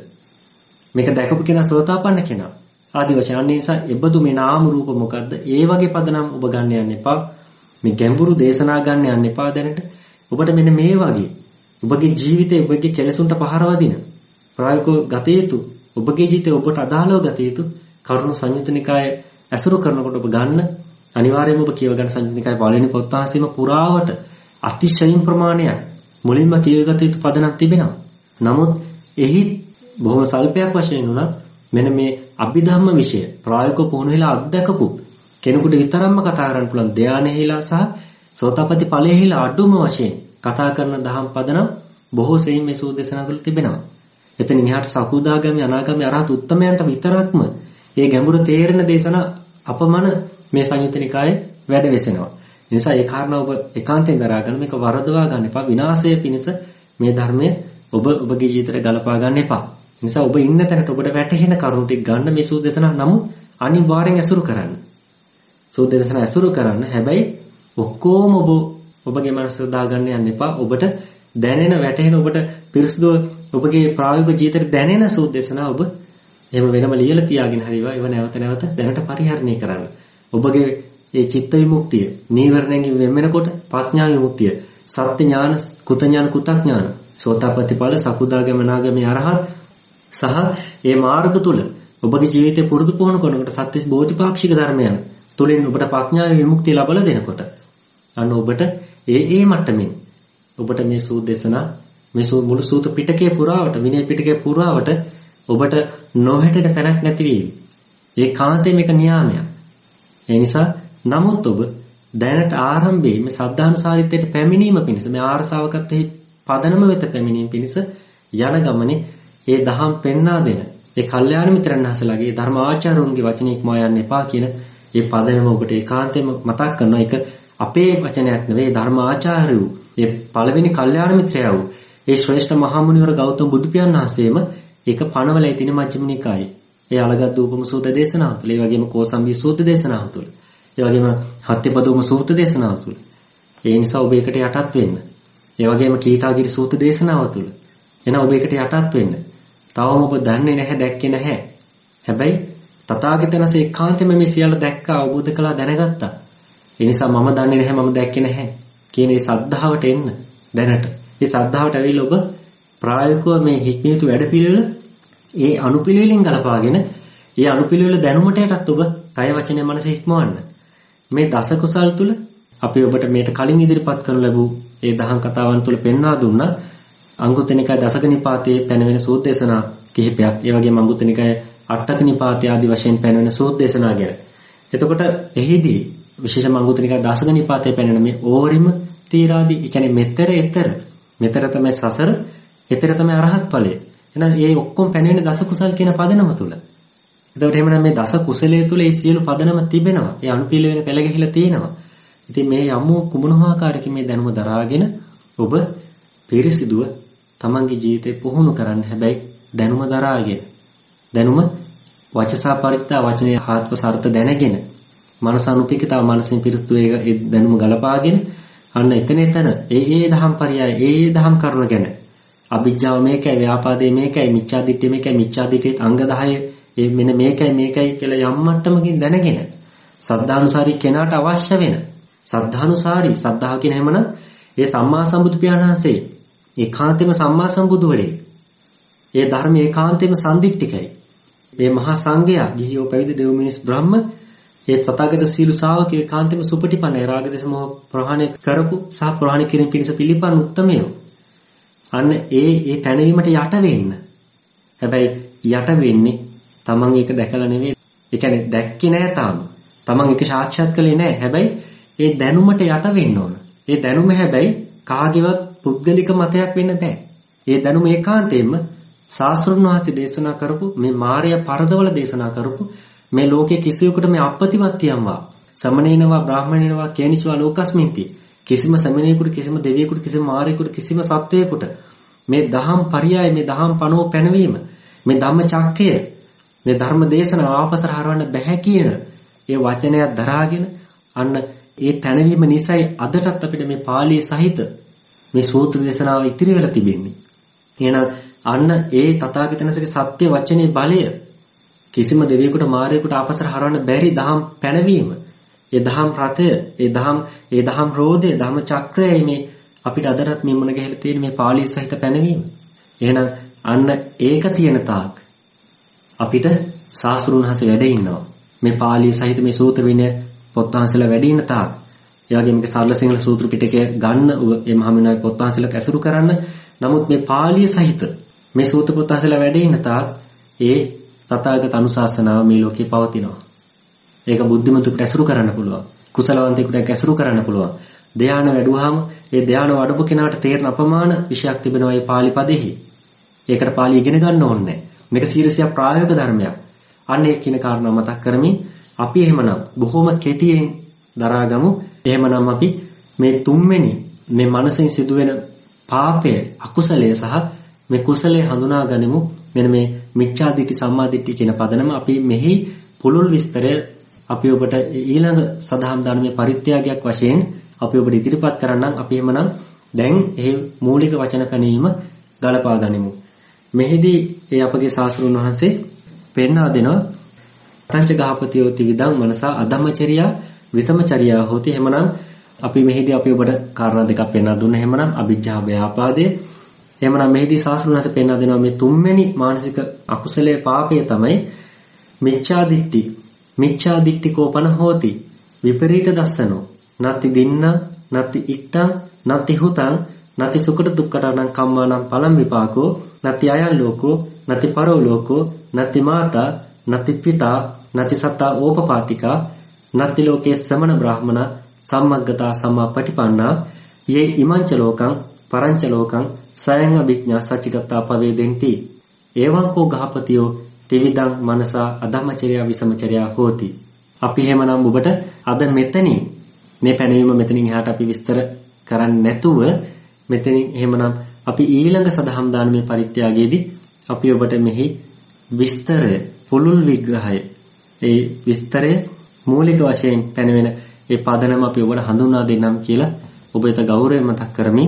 මේක දැකපු කෙනා සෝතාපන්න කෙනා. ආදි වශයෙන් අන්න ඒ නිසා එබඳු මේ නාම රූප මොකද්ද? ඒ වගේ පදනම් ඔබ ගන්න යන්න එපා. මේ ගැඹුරු දේශනා ගන්න යන්න එපා දැනට. ඔබට මෙන්න මේ වගේ ඔබගේ ජීවිතේ ඔබගේ කෙලෙසුන්ට පහර වදින ප්‍රායෝගිකව ගත යුතු ඔබගේ ජීවිතේ ඔබට අදාළව ගත යුතු කරුණු සංයුත නිකායේ ඇසුරු කරනකොට ඔබ ගන්න අනිවාර්යයෙන්ම ඔබ කියව ගන්න සංයුත නිකායේ පළවෙනි පොත් ආසීම පුරාවට අතිශයින් ප්‍රමාණයක් මුලින්ම කියවගත යුතු පදනක් තිබෙනවා. නමුත් එහි බොහොම සල්පයක් වශයෙන් උනත් මෙන්න මේ අභිධම්ම විෂය ප්‍රායෝගිකව පුහුණු වෙලා අත්දකපු කෙනෙකුට විතරක්ම කතා කරන්න පුළුවන් ධානයේලා සහ සෝතාපට්ටි ඵලයේලා අඩුම වශයෙන් කතා කරන දහම් පදනම් බොහෝ සෙයින් මේ සූදේශනා තුළ තිබෙනවා. එතනින් එහාට සකුදාගාමි අනාගාමි අරහත් උත්තමයන්ට විතරක්ම මේ ගැඹුරු තේරෙන දේශනා අපමණ මේ සංයුත නිකායේ වැඩ වෙසෙනවා. ඒ නිසා ඒ කාරණා ඔබ ඒකාන්තයෙන් දරා ගන්න මේක වරදවා ගන්න එපා. විනාශය පිණිස මේ ධර්මය ඔබ ඔබගේ ජීවිතයට ගලපා ගන්න එපා. ඒ නිසා ඔබ ඉන්න තැනට ඔබට වැටහෙන කරුණු ටික ගන්න මේ සූදේශනා නමුත් අනිවාර්යෙන් ඇසුරු කරන්න. සූදේශනා ඇසුරු කරන්න. හැබැයි ඔක්කොම ඔබ ඔබගේ මනස දාගන්න යන්න එපා. ඔබට දැනෙන වැටහෙන ඔබට පිරිසුදු ඔබගේ ප්‍රායෝගික ජීවිතේ දැනෙන සූදේශනා ඔබ එහෙම වෙනම ලියලා තියාගෙන හරිවා ඒව නැවත නැවත දැනට පරිහරණය කරන්න. ඔබගේ ඒ චිත්ත විමුක්තිය, නීවරණයෙන් වෙන් වෙනකොට ප්‍රඥා විමුක්තිය, සත්‍ය ඥාන, කුත ඥාන, කුතඥාන, සෝතාපට්ටි ඵල, සකුදාගාමී අනාගාමී අරහත් සහ ඒ මාර්ග තුල ඔබගේ ජීවිතේ පුරුදු පුහුණු කරනකොට සත්‍විස් බෝධිපාක්ෂික ධර්මයන් තුලින් ඔබට ප්‍රඥාවේ විමුක්තිය ලබලා දෙනකොට අන්න ඔබට ඒ ඒ මට්ටමින් ඔබට මේ සූදේශනා මේ මුළු සූත පිටකයේ පුරාවට විනය පිටකයේ පුරාවට ඔබට නොහෙටට තැනක් නැති වේවි. ඒ කාන්තේ මේක නියාමයක්. ඒ නිසා නමුත් ඔබ දැනට ආරම්භයේ මේ සද්ධානුසාරිතයට පැමිණීම පිණිස මේ ආරසාවකත් එහි පදනම වෙත පැමිණීම පිණිස යන ගමනේ ඒ දහම් පෙන්වා දෙන ඒ කල්යාණ මිත්‍රයන් වහන්සේලාගේ ධර්ම ආචාර්යුන්ගේ වචන ඉක්මවා යන්න එපා කියන ඒ පදනම ඔබට ඒකාන්තයෙන්ම මතක් කරනවා. ඒක අපේ වචනයක් නෙවෙයි ධර්ම ආචාර්යු ඒ පළවෙනි කල්යාණ මිත්‍රයා වූ ඒ ශ්‍රේෂ්ඨ මහා මුනිවර ගෞතම බුදු පියාණන් වහන්සේම ඒක පණවලයි තියෙන මජ්ක්‍ධිම නිකායේ. ඒ අලගද්දූපම සූත්‍ර දේශනාව තුළ, ඒ වගේම කෝසම්බී සූත්‍ර දේශනාව තුළ, ඒ වගේම හත්තිපදෝම සූත්‍ර දේශනාව තුළ. ඒ නිසා ඔබ ඒකට යටත් වෙන්න. ඒ වගේම කීටාගිරි සූත්‍ර දේශනාව තුළ. එන ඔබ ඒකට යටත් වෙන්න. තවම ඔබ දන්නේ නැහැ, දැක්කේ නැහැ. හැබැයි තථාගතයන්ස ඒකාන්තයෙන්ම මේ සියල්ල දැක්කා, අවබෝධ කළා, දැනගත්තා. ඒ නිසා මම දන්නේ නැහැ, මම දැක්කේ නැහැ කියන මේ සද්ධාවට එන්න දැනට. මේ සද්ධාවට ඇවිල්ලා ඔබ ප්‍රායෝගිකව මේ හික්මියතු වැඩපිළිවෙල ඒ අනුපිළිවෙලින් ගලපාගෙන ඒ අනුපිළිවෙල දැනුමට යටත් ඔබ කය වචනේ මනස හික්මවන්න. මේ දස කුසල් තුල අපි ඔබට මේට කලින් ඉදිරිපත් කරන ලැබූ ඒ දහම් කතාවන් තුල පෙන්වා දුන්නා අංගුත්තර නිකාය දසක නිපාතයේ පැනවෙන සූත්‍රදේශනා කිහිපයක්. ඒ වගේම අංගුත්තර නිකාය අටක නිපාතය ආදී වශයෙන් පැනවෙන සූත්‍රදේශනා ගැන. එතකොට එහිදී විශේෂම අංගුත්තර නිකාය දසක නිපාතයේ පැනවෙන මේ ඕරිම තීරාදී, ඒ කියන්නේ මෙතර එතර, මෙතර තමයි සසර, එතර තමයි අරහත් ඵලය. එහෙනම් මේ ඔක්කොම පැනවෙන දස කුසල් කියන පදනම තුල. එතකොට එහෙමනම් මේ දස කුසලයේ තුල මේ සියලු පදනම තිබෙනවා. ඒ අනුපිළිවෙල පෙළ ගැහිලා තියෙනවා. ඉතින් මේ යමු කුමන ආකාරයකින් මේ දැනුම දරාගෙන ඔබ පිරිසිදුව තමන්ගේ ජීවිතේ පුහුණු කරන්න. හැබැයි දැනුම දරාගෙන, දැනුම වචසා පරිත්‍යා වචනේ ආත්ම සාර්ථ දැනගෙන, මනස අනුපිකිතාව මනසින් පිරිසිදු ඒ දැනුම ගලපාගෙන අන්න එතන එතන ඒ ඒ දහම් පරයය ඒ ඒ දහම් කරුණ ගැන අභිජ්ජාව මේකයි, ව්‍යාපාදේ මේකයි, මිච්ඡාදිට්ඨිය මේකයි, මිච්ඡාදිට්ඨියත් අංග දහය ඒ මෙන්න මේකයි මේකයි කියලා යම් මට්ටමකින් දැනගෙන සද්ධානුසාරී කෙනාට අවශ්‍ය වෙන සද්ධානුසාරී සද්ධාව කියන හැමනම් ඒ සම්මා සම්බුදු පියාණන් වහන්සේ ඒකාන්තයෙන්ම සම්මා සම්බුදුවරේ. ඒ ධර්ම ඒකාන්තයෙන්ම සම්දිට්ඨිකයි. මේ මහා සංඝයා ගිහියෝ පැවිදි දෙව් මිනිස් බ්‍රහ්ම ඒ තථාගත සීල ශාවකයෝ ඒකාන්තයෙන්ම සුපටිපන්නයි, රාගදේශ මොහ ප්‍රහාණය කරපු සහ ප්‍රහාණය කිරීම පිණිස පිළිපන් උත්තමයෝ. අන්න ඒ ඒ පැනවීමට යට වෙන්න. හැබැයි යට වෙන්නේ තමන් ඒක දැකලා නෙවෙයි. ඒ කියන්නේ දැක්කේ නෑ තාම. තමන් ඒක සාක්ෂාත් කළේ නෑ. හැබැයි ඒ දැනුමට යට වෙන්න ඕන. ඒ දැනුම හැබැයි කාගේවත් පුද්ගලික මතයක් වෙන්න බෑ. ඒ දැනුම ඒකාන්තයෙන්ම සාස්ෘණ වාසී දේශනා කරපු මේ මාර්ය පරදවල දේශනා කරපු මේ ලෝකයේ කිසියෙකුට මේ අපපතිවත්තියම්වා සමනේනවා බ්‍රාහ්මණේනවා කේනිස්වා ලෝකස්මින්ති කිසිම සමනේකුට කිසිම දෙවියෙකුට කිසිම මාරයෙකුට කිසිම සත්වයෙකුට මේ දහම් පරයය මේ දහම් පනෝ පැනවීම මේ ධම්ම චක්කය මේ ධර්ම දේශනාව ආපසර හරවන්න බෑ කියන ඒ වචනයක් දරාගෙන අන්න ඒ පැනවීම නිසායි අදටත් අපිට මේ පාළිය සහිත මේ සූත්‍ර දේශනාව ඉතිරි වෙලා තිබෙන්නේ. එහෙනම් අන්න ඒ තථාගතයන්ගේ සත්‍ය වචනේ බලය කිසිම දෙවියෙකුට මාරයෙකුට ආපසර හරවන්න බැරි දහම් පැනවීම. ඒ දහම් රතය, ඒ දහම් ඒ දහම් රෝධය, දහම් චක්‍රයයි මේ අපිට අදටත් මේ මුණ ගැහිලා තියෙන මේ පාළිය සහිත පැනවීම. එහෙනම් අන්න ඒක තියෙන තාක් අපිට සාස්ෘණහස වැඩ ඉන්නවා. මේ පාළිය සහිත මේ සූත්‍ර විනය පොත්වහන්සේලා වැඩ ඉන්න තාක්. ඒ වගේ මේක සරල සිංහල සූත්‍ර පිටකය ගන්න මේ මහමෙනාගේ පොත්වහන්සේලාත් ඇසුරු කරන්න. නමුත් මේ පාළිය සහිත මේ සූත්‍ර පොත්වහන්සේලා වැඩ ඉන්න තාක් ඒ තථාගත අනුශාසනාව මේ ලෝකේ පවතිනවා. ඒක බුද්ධිමතුන්ට ඇසුරු කරන්න පුළුවන්. කුසලවන්තයෙකුට ඇසුරු කරන්න පුළුවන්. ධ්‍යාන වැඩුවාම ඒ ධ්‍යාන වඩපු කෙනාට තේරෙන අපමාන විශයක් තිබෙනවා මේ පාළි පදෙහි. ඒකට පාළි ඉගෙන ගන්න ඕනේ නැහැ. මේක සීරසිය ප්‍රායෝගික ධර්මයක්. අන්න ඒ කියන කාරණා මතක් කරමින් අපි එහෙමනම් බොහොම කෙටියෙන් දරාගමු. එහෙමනම් අපි මේ තුන්වෙනි මේ මනසෙන් සිදුවෙන පාපය, අකුසලය සහ මේ කුසලය හඳුනා ගනිමු. මෙන්න මේ මිච්ඡා දිට්ඨි සම්මා දිට්ඨි කියන පදනම අපි මෙහි පුළුල් විස්තරය අපි ඔබට ඊළඟ සදහම් ධර්මයේ පරිත්‍යාගයක් වශයෙන් අපි ඔබට ඉදිරිපත් කරන්නම්. අපි එහෙමනම් දැන් මේ මූලික වචන පැනීම ගලපා ගනිමු. මෙහිදී ඒ අපගේ ශාස්ත්‍රඥ වහන්සේ පෙන්වා දෙනවා තංච ගහපතියෝති විදං මනසා අධම්මචර්යා විතමචර්යා හොති. එහෙමනම් අපි මෙහිදී අපි ඔබට කාරණා දෙකක් පෙන්වා දුන්නා. එහෙමනම් අවිජ්ජා ව්‍යාපාදය. එහෙමනම් මෙහිදී ශාස්ත්‍රඥ වහන්සේ පෙන්වා දෙනවා මේ තුන්වෙනි මානසික අකුසලයේ පාපය තමයි මිච්ඡා දිට්ඨි. මිච්ඡා දිට්ඨි කෝපන හෝති විපරීත දස්සනෝ නත්ති දින්න නත්ති ඉට්ටං නත්ති හුතං නති සුකට දුක්කටනම් කම්මානම් පලම් විපාකෝ නති අයං ලෝකෝ නති පරෝ ලෝකෝ නති මාතා නති පිතා නති සත්තා ඕපපාතිකා නති ලෝකේ සමන බ්‍රාහ්මණ සම්මග්ගතා සම්මාපටිපන්නා යේ ඉමංච ලෝකං පරංච ලෝකං සයං අභිඥා සච්චිගතා පවේදෙන්ති එවං කෝ ගහපතියෝ ත්‍රිවිධං මනසා අධම්මචර්යා විසමචර්යා හෝති. අපි එහෙමනම් ඔබට අද මෙතනින් මේ පැනවීම මෙතනින් එහාට අපි විස්තර කරන්නේ නැතුව මෙතනින් එහෙමනම් අපි ඊළඟ සදහම් දානමේ පරිත්‍යාගයේදී අපි ඔබට මෙහි විස්තරය පුළුල් විග්‍රහය ඒ විස්තරය මූලික වශයෙන් පැනවෙන ඒ පදනම අපි ඔබට හඳුන්වා දෙන්නම් කියලා ඔබ ඒත ගෞරවයෙන් මතක් කරමින්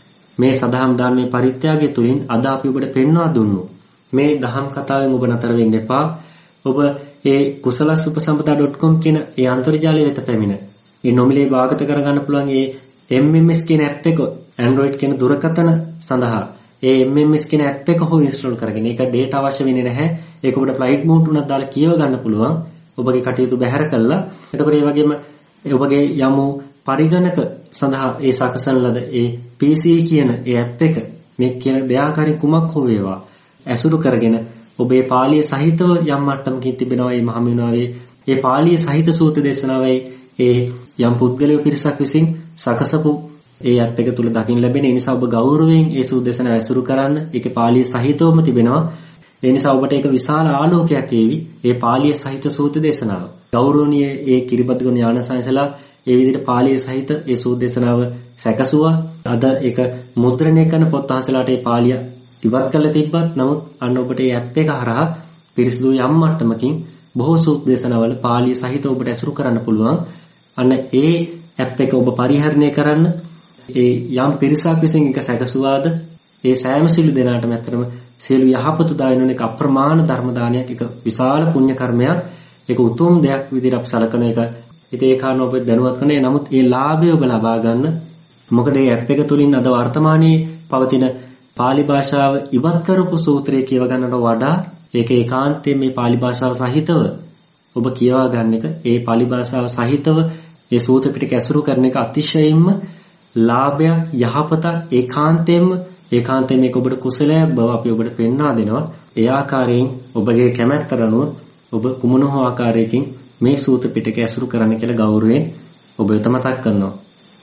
මේ සදහම් දානමේ පරිත්‍යාගය තුලින් අද අපි ඔබට පෙන්වා දුන්නු මේ දහම් කතාවෙන් ඔබ නතර වෙන්න එපා. ඔබ ඒ කුසලස් උපසම්පදා ඩොට් කොම් කියන ඒ අන්තර්ජාලය වෙත පැමිණ ඒ නොමිලේ භාගත කරගන්න පුළුවන් ඒ එම් එම් එස් කියන ඇප් එක Android කියන දුරකථන සඳහා ඒ එම් එම් එස් කියන ඇප් එක හො ඉන්ස්ටෝල් කරගෙන ඒක ඩේටා අවශ්‍ය වෙන්නේ නැහැ. ඒක ඔබට ෆ්ලයිට් මෝඩ් උනත් දාලා කියව ගන්න පුළුවන්. ඔබගේ කටයුතු බැහැර කළා. එතකොට ඒ වගේම ඔබගේ යමු පරිගණක සඳහා ඒ සකසන ලද ඒ පී සී කියන ඒ ඇප් එක මේ කියන දෙයාකාරී කුමක් හෝ වේවා ඇසුරු කරගෙන ඔබේ පාළිය සහිතව යම් මට්ටමකින් තිබෙනවා මේ මහමෙවුනාවේ ඒ පාළිය සහිත සූත්‍ර දේශනාවයි ඒ යම් පුද්ගලයෝ පිරිසක් විසින් සකසපු ඒ ඇප් එක තුල දකින්න ලැබෙන. ඒ නිසා ඔබ ගෞරවයෙන් ඒ සූත්‍ර දේශනාව ඇසුරු කරන්න. ඒකේ පාළිය සහිතවම තිබෙනවා. ඒ නිසා ඔබට ඒක විශාල ආලෝකයක් වේවි. ඒ පාළිය සහිත සූත්‍ර දේශනාව. ගෞරවනීය ඒ කිරිබත්ගොන ඥානසංසලා ඒ විදිහට පාළිය සහිත ඒ සූත්‍ර දේශනාව සැකසුවා. අද ඒක මුද්‍රණය කරන පොත් අහසලාට ඒ පාළිය ඉවත් කරලා තිබ්බත් නමුත් අන්න ඔබට මේ ඇප් එක හරහා පිරිසිදු යම් මට්ටමකින් බොහෝ සූත්‍ර දේශනාවල පාළිය සහිත ඔබට ඇසුරු කරන්න පුළුවන්. අන්න ඒ ඇප් එක ඔබ පරිහරණය කරන්න ඒ යම් පිරිසක් විසින් එක සැකසුවාද ඒ සෑම සිළු දෙනාටම ඇත්තටම සියලු යහපත දායන එක අප්‍රමාණ ධර්ම දානයක් එක විශාල පුණ්‍ය කර්මයක්. ඒක උතුම් දෙයක් විදිහට අපි සලකන එක. ඉතින් ඒ කාරණා ඔබ දැනුවත් කරන්නේ. නමුත් ඒ ලාභය ඔබ ලබා ගන්න. මොකද මේ ඇප් එක තුලින් අද වර්තමානයේ පවතින පාලි භාෂාව ඉවත් කරපු සූත්‍රය කියව ගන්නට වඩා ඒක ඒකාන්තයෙන් මේ පාලි භාෂාව සහිතව ඔබ කියවා ගන්න එක ඒ පාලි භාෂාව සහිතව ඒ සූත්‍ර පිටක ඇසුරු කරන එක අතිශයින්ම ලාභයක් යහපතක් ඒකාන්තයෙන්ම ඒකාන්තයෙන් මේක ඔබට කුසලයක් බව අපි ඔබට පෙන්වා දෙනවා. ඒ ආකාරයෙන් ඔබගේ කැමැත්තට අනුව ඔබ කුමන හෝ ආකාරයකින් මේ සූත්‍ර පිටක ඇසුරු කරන්න කියලා ගෞරවයෙන් ඔබ වෙත මතක් කරනවා.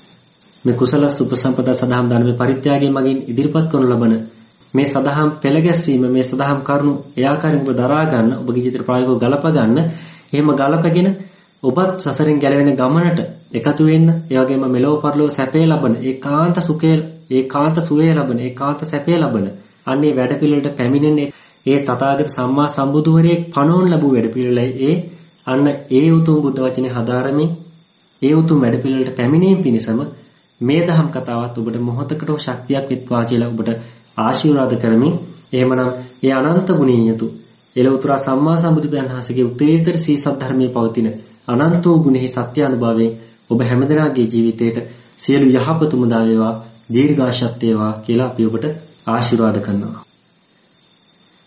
මේ කුසල උපසම්පදා සදහම් දානමේ පරිත්‍යාගයෙන් මගින් ඉදිරිපත් කරනු ලබන මේ සදහම් පෙළ ගැස්වීම මේ සදහම් කරුණු ඒ ආකාරයෙන් ඔබ දරා ගන්න ඔබගේ ජීවිතේ ප්‍රායෝගිකව ගලප ගන්න. එහෙම ගලපගෙන ඔබත් සසරෙන් ගැලවෙන ගමනට එකතු වෙන්න. ඒ වගේම මෙලොව පරලොව සැපේ ලබන ඒකාන්ත සුඛය ඒකාන්ත සුවය ලබන ඒකාන්ත සැපේ ලබන අන්නේ වැඩ පිළිවෙලට පැමිණෙන්නේ ඒ තථාගත සම්මා සම්බුදුවරයෙක් පනෝන් ලැබුව වැඩපිළිවෙලයි ඒ අන්න ඒ උතුම් බුද්ධ වචනේ හදාරමින් ඒ උතුම් වැඩපිළිවෙලට පැමිණීම පිණිසම මේ දහම් කතාවත් ඔබට මොහොතකට ශක්තියක් වෙත්වා කියලා ඔබට ආශිර්වාද කරමින් එහෙමනම් ඒ අනන්ත ගුණීයතු එලවතුරා සම්මා සම්බුදුපියාණන් වහන්සේගේ උත්තරීතර සීසත් ධර්මයේ පවතින අනන්ත වූ ගුණෙහි සත්‍ය අනුභවයෙන් ඔබ හැමදෙනාගේ ජීවිතයට සියලු යහපතුම දා වේවා දීර්ඝාෂත් වේවා කියලා අපි ඔබට ආශිර්වාද කරනවා.